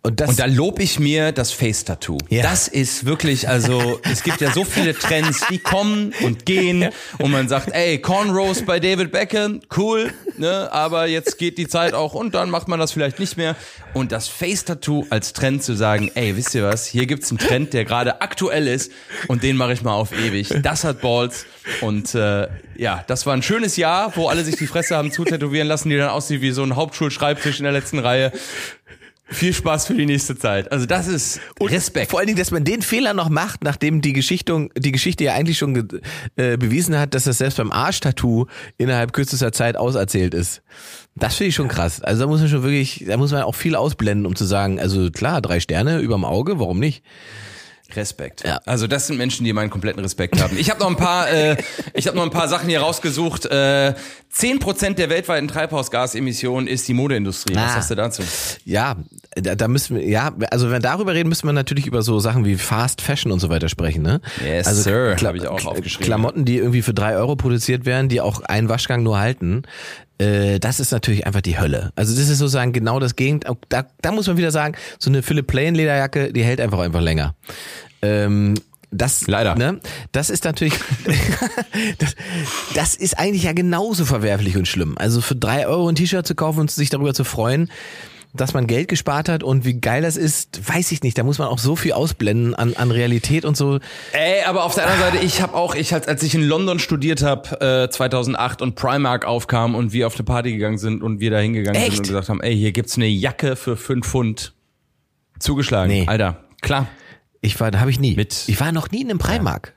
Und, das, und da lob ich mir das Face-Tattoo. Ja. Das ist wirklich, also es gibt ja so viele Trends, die kommen und gehen und man sagt, ey, Cornrows bei David Beckham, cool, ne? Aber jetzt geht die Zeit auch und dann macht man das vielleicht nicht mehr. Und das Face-Tattoo als Trend zu sagen, ey, wisst ihr was, hier gibt's einen Trend, der gerade aktuell ist und den mache ich mal auf ewig. Das hat Balls und äh, ja, das war ein schönes Jahr, wo alle sich die Fresse haben zutätowieren lassen, die dann aussieht wie so ein Hauptschulschreibtisch in der letzten Reihe. Viel Spaß für die nächste Zeit. Also das ist Respekt. Vor allen Dingen, dass man den Fehler noch macht, nachdem die Geschichte, die Geschichte ja eigentlich schon ge- äh, bewiesen hat, dass das selbst beim Arschtattoo innerhalb kürzester Zeit auserzählt ist. Das finde ich schon krass. Also da muss man schon wirklich, da muss man auch viel ausblenden, um zu sagen, also klar, drei Sterne überm Auge, warum nicht? Respekt. Ja. Also das sind Menschen, die meinen kompletten Respekt haben. Ich habe noch ein paar, äh, ich habe noch ein paar Sachen hier rausgesucht. Äh, zehn Prozent der weltweiten Treibhausgasemissionen ist die Modeindustrie. Was Ah. hast du dazu? Ja, da, da müssen wir, ja, also wenn wir darüber reden, müssen wir natürlich über so Sachen wie Fast Fashion und so weiter sprechen, ne? Yes, also sir, Kla- habe ich auch aufgeschrieben. Klamotten, die irgendwie für drei Euro produziert werden, die auch einen Waschgang nur halten. Äh, das ist natürlich einfach die Hölle. Also das ist sozusagen genau das Gegenteil. Da, da muss man wieder sagen, so eine Philipp Plein Lederjacke, die hält einfach einfach länger. Ähm, das, Leider. Ne, das ist natürlich, das, das ist eigentlich ja genauso verwerflich und schlimm. Also für drei Euro ein T-Shirt zu kaufen und sich darüber zu freuen, dass man Geld gespart hat und wie geil das ist, weiß ich nicht. Da muss man auch so viel ausblenden an, an Realität und so. Ey, aber auf der anderen Seite, ich habe auch, ich halt, als ich in London studiert habe, äh, zweitausendacht und Primark aufkam und wir auf eine Party gegangen sind und wir da hingegangen Echt? sind und gesagt haben, ey, hier gibt's eine Jacke für fünf Pfund. Zugeschlagen. Nee. Alter, klar. Ich war, da habe ich nie. Mit- ich war noch nie in einem Primark.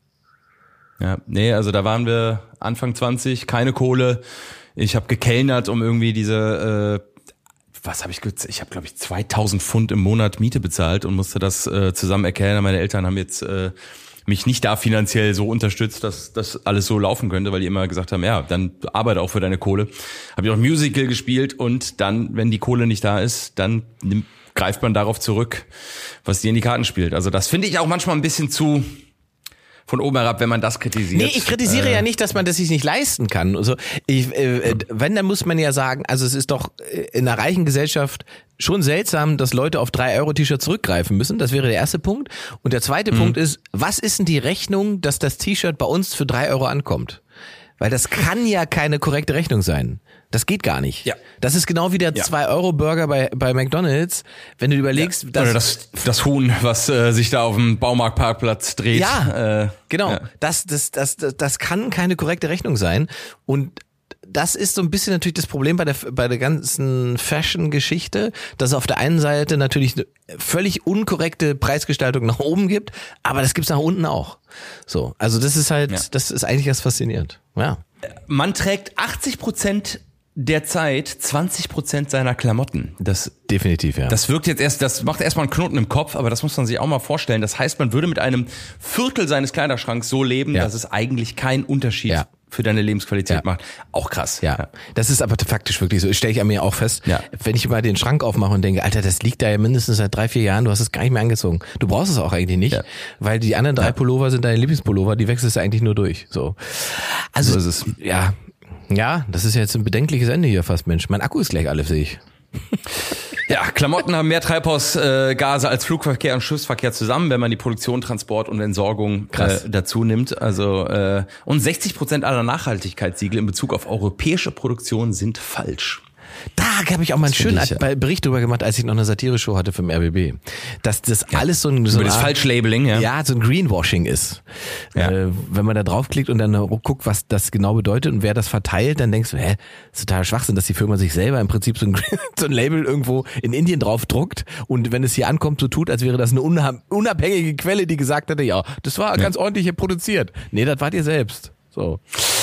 Ja, nee, also da waren wir Anfang zwanzig, keine Kohle. Ich habe gekellnert, um irgendwie diese, äh, was habe ich, ge- ich habe glaube ich zweitausend Pfund im Monat Miete bezahlt und musste das äh, zusammen erklären. Meine Eltern haben jetzt äh, mich nicht da finanziell so unterstützt, dass das alles so laufen könnte, weil die immer gesagt haben, ja, dann arbeite auch für deine Kohle. Habe ich auch ein Musical gespielt und dann, wenn die Kohle nicht da ist, dann nimmt greift man darauf zurück, was dir in die Karten spielt. Also das finde ich auch manchmal ein bisschen zu von oben herab, wenn man das kritisiert. Nee, ich kritisiere äh, ja nicht, dass man das sich nicht leisten kann. Also ich, äh, wenn, dann muss man ja sagen, also es ist doch in einer reichen Gesellschaft schon seltsam, dass Leute auf drei Euro T-Shirt zurückgreifen müssen. Das wäre der erste Punkt. Und der zweite mhm. Punkt ist, was ist denn die Rechnung, dass das T-Shirt bei uns für drei Euro ankommt? Weil das kann ja keine korrekte Rechnung sein. Das geht gar nicht. Ja. Das ist genau wie der Ja. zwei Euro Burger bei, bei McDonald's. Wenn du überlegst, ja. dass, Oder das, das Huhn, was äh, sich da auf dem Baumarktparkplatz dreht. Ja, äh, genau. Ja. Das, das, das, das, das kann keine korrekte Rechnung sein. Und das ist so ein bisschen natürlich das Problem bei der, bei der ganzen Fashion-Geschichte, dass es auf der einen Seite natürlich eine völlig unkorrekte Preisgestaltung nach oben gibt, aber das gibt's nach unten auch. So. Also das ist halt, Ja. das ist eigentlich ganz faszinierend. Ja. Man trägt achtzig Prozent der Zeit zwanzig Prozent seiner Klamotten. Das Definitiv, ja. Das wirkt jetzt erst, das macht erstmal einen Knoten im Kopf, aber das muss man sich auch mal vorstellen. Das heißt, man würde mit einem Viertel seines Kleiderschranks so leben, Ja. dass es eigentlich keinen Unterschied Ja. für deine Lebensqualität Ja. macht. Auch krass. Ja, das ist aber faktisch wirklich so. Das stelle ich an mir auch fest. Ja. Wenn ich mal den Schrank aufmache und denke, Alter, das liegt da ja mindestens seit drei, vier Jahren, du hast es gar nicht mehr angezogen. Du brauchst es auch eigentlich nicht, Ja. weil die anderen drei Ja. Pullover sind deine Lieblingspullover, die wechselst du eigentlich nur durch. So. Also, So ist es. ja. Ja, das ist ja jetzt ein bedenkliches Ende hier fast, Mensch. Mein Akku ist gleich alle, sehe ich. Ja, Klamotten haben mehr Treibhausgase als Flugverkehr und Schiffsverkehr zusammen, wenn man die Produktion, Transport und Entsorgung äh, dazu nimmt. Also äh, und sechzig Prozent aller Nachhaltigkeitssiegel in Bezug auf europäische Produktion sind falsch. Da habe ich auch mal einen schönen finde ich, Art- Bericht drüber gemacht, als ich noch eine Satire-Show hatte vom R B B. Dass das alles so ein, so Über das eine Art- Falschlabeling, ja. Ja, so ein Greenwashing ist. Ja. Äh, wenn man da draufklickt und dann guckt, was das genau bedeutet und wer das verteilt, dann denkst du, hä, das ist total Schwachsinn, dass die Firma sich selber im Prinzip so ein, so ein Label irgendwo in Indien drauf druckt und wenn es hier ankommt, so tut, als wäre das eine unha- unabhängige Quelle, die gesagt hätte, ja, das war ganz ordentlich hier produziert. Nee, das wart ihr selbst. So.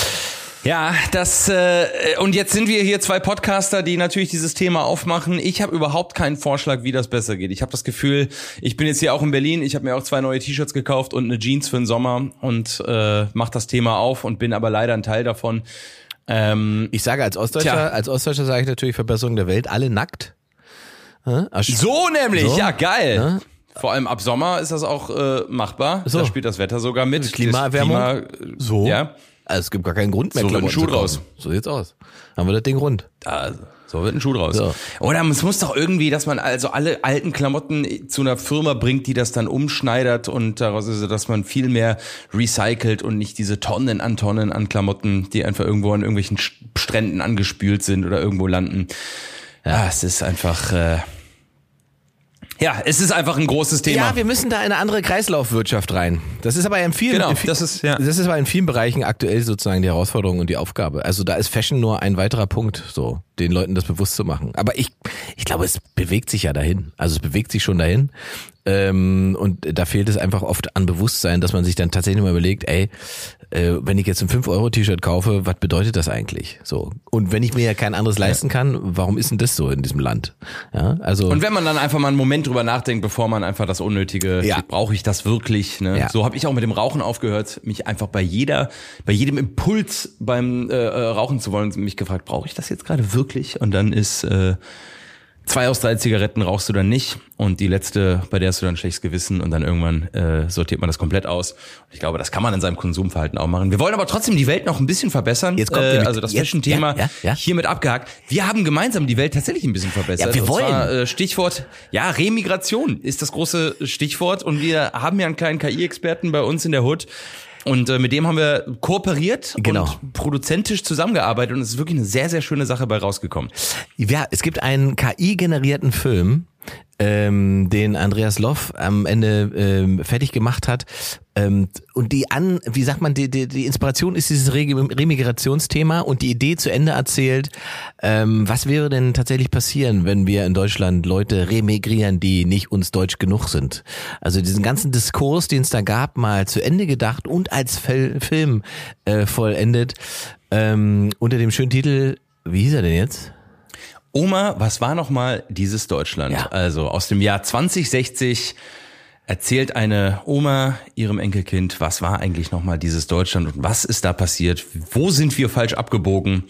Ja, das äh, und jetzt sind wir hier zwei Podcaster, die natürlich dieses Thema aufmachen. Ich habe überhaupt keinen Vorschlag, wie das besser geht. Ich habe das Gefühl, ich bin jetzt hier auch in Berlin, ich habe mir auch zwei neue T-Shirts gekauft und eine Jeans für den Sommer und äh, mach das Thema auf und bin aber leider ein Teil davon. Ähm, Ich sage als Ostdeutscher, Tja. als Ostdeutscher sage ich natürlich Verbesserung der Welt, alle nackt. Hä? Asch- so nämlich, So? ja geil. Ja. Vor allem ab Sommer ist das auch äh, machbar. So. Da spielt das Wetter sogar mit. Klimaerwärmung. Das Klima, So. Ja. Also es gibt gar keinen Grund mehr. So wird ein Schuh draus. So sieht's aus. Haben wir das Ding rund. Also, so wird ein Schuh draus. So. Oder es muss doch irgendwie, dass man also alle alten Klamotten zu einer Firma bringt, die das dann umschneidert und daraus ist, dass man viel mehr recycelt und nicht diese Tonnen an Tonnen an Klamotten, die einfach irgendwo an irgendwelchen Stränden angespült sind oder irgendwo landen. Ja, es ist einfach... Äh Ja, es ist einfach ein großes Thema. Ja, wir müssen da in eine andere Kreislaufwirtschaft rein. Das ist aber in vielen, genau, in viel, das ist ja. das ist aber in vielen Bereichen aktuell sozusagen die Herausforderung und die Aufgabe. Also da ist Fashion nur ein weiterer Punkt, so den Leuten das bewusst zu machen. Aber ich, ich glaube, es bewegt sich ja dahin. Also es bewegt sich schon dahin. Ähm, und da fehlt es einfach oft an Bewusstsein, dass man sich dann tatsächlich mal überlegt, ey, äh, wenn ich jetzt ein fünf Euro T-Shirt kaufe, was bedeutet das eigentlich? So. Und wenn ich mir ja kein anderes leisten kann, warum ist denn das so in diesem Land? Ja, also. Und wenn man dann einfach mal einen Moment drüber nachdenkt, bevor man einfach das Unnötige, ja. brauche ich das wirklich? Ne? Ja. So habe ich auch mit dem Rauchen aufgehört, mich einfach bei jeder, bei jedem Impuls beim äh, Rauchen zu wollen, mich gefragt, brauche ich das jetzt gerade wirklich? Und dann ist äh, zwei aus drei Zigaretten rauchst du dann nicht und die letzte, bei der hast du dann ein schlechtes Gewissen und dann irgendwann äh, sortiert man das komplett aus. Und ich glaube, das kann man in seinem Konsumverhalten auch machen. Wir wollen aber trotzdem die Welt noch ein bisschen verbessern. Jetzt kommt äh, mit, also das jetzt, Fashion-Thema ja, ja, ja. hiermit abgehakt. Wir haben gemeinsam die Welt tatsächlich ein bisschen verbessert. Ja, wir wollen. Und zwar, äh, Stichwort, ja, Remigration ist das große Stichwort und wir haben ja einen kleinen K I-Experten bei uns in der Hood. Und äh, mit dem haben wir kooperiert genau. und produzentisch zusammengearbeitet und es ist wirklich eine sehr, sehr schöne Sache bei rausgekommen. Ja, es gibt einen K I-generierten Film, ähm, den Andreas Loff am Ende ähm, fertig gemacht hat. Ähm, und die an, wie sagt man, die, die, die Inspiration ist dieses Remigrationsthema und die Idee zu Ende erzählt. Ähm, was wäre denn tatsächlich passieren, wenn wir in Deutschland Leute remigrieren, die nicht uns deutsch genug sind? Also diesen ganzen Diskurs, den es da gab, mal zu Ende gedacht und als Fel- Film äh, vollendet. Ähm, unter dem schönen Titel, wie hieß er denn jetzt? Oma, was war nochmal dieses Deutschland? Ja. Also aus dem Jahr zwanzig sechzig erzählt eine Oma ihrem Enkelkind, was war eigentlich nochmal dieses Deutschland und was ist da passiert? Wo sind wir falsch abgebogen?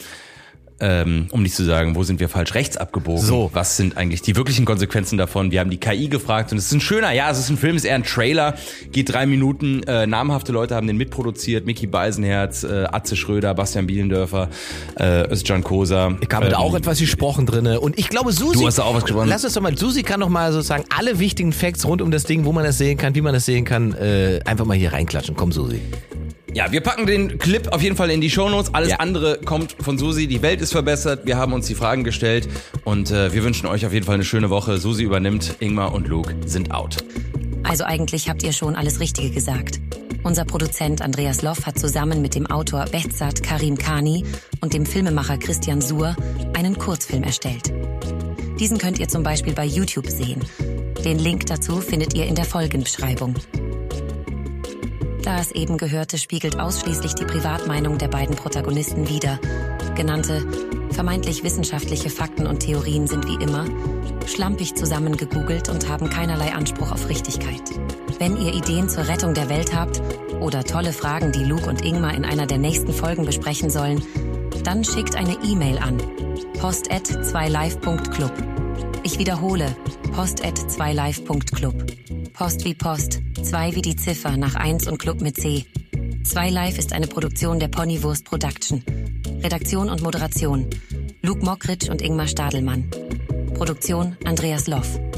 Ähm, um nicht zu sagen, wo sind wir falsch rechts abgebogen? So. Was sind eigentlich die wirklichen Konsequenzen davon? Wir haben die K I gefragt und es ist ein schöner, ja, es ist ein Film, es ist eher ein Trailer, geht drei Minuten, äh, namhafte Leute haben den mitproduziert, Micky Beisenherz, äh, Atze Schröder, Bastian Bielendörfer, äh, Özcan Kosa. Ich habe ähm, da auch etwas gesprochen drinne und ich glaube, Susi, Du hast da auch was gesprochen. Lass uns doch mal, Susi kann doch mal sozusagen alle wichtigen Facts rund um das Ding, wo man das sehen kann, wie man das sehen kann, äh, einfach mal hier reinklatschen. Komm, Susi. Ja, wir packen den Clip auf jeden Fall in die Shownotes. Alles Ja. andere kommt von Susi. Die Welt ist verbessert. Wir haben uns die Fragen gestellt und äh, wir wünschen euch auf jeden Fall eine schöne Woche. Susi übernimmt, Ingmar und Luke sind out. Also eigentlich habt ihr schon alles Richtige gesagt. Unser Produzent Andreas Loff hat zusammen mit dem Autor Behzad Karim Kani und dem Filmemacher Christian Suhr einen Kurzfilm erstellt. Diesen könnt ihr zum Beispiel bei YouTube sehen. Den Link dazu findet ihr in der Folgenbeschreibung. Das eben Gehörte spiegelt ausschließlich die Privatmeinung der beiden Protagonisten wider. Genannte, vermeintlich wissenschaftliche Fakten und Theorien sind wie immer schlampig zusammengegoogelt und haben keinerlei Anspruch auf Richtigkeit. Wenn ihr Ideen zur Rettung der Welt habt oder tolle Fragen, die Luke und Ingmar in einer der nächsten Folgen besprechen sollen, dann schickt eine E-Mail an post at zwei live punkt club. Ich wiederhole, post at zwei live punkt club. Post wie Post, zwei wie die Ziffer nach eins und Club mit C. zwei Live ist eine Produktion der Ponywurst Production. Redaktion und Moderation: Luke Mockridge und Ingmar Stadelmann. Produktion Andreas Loff.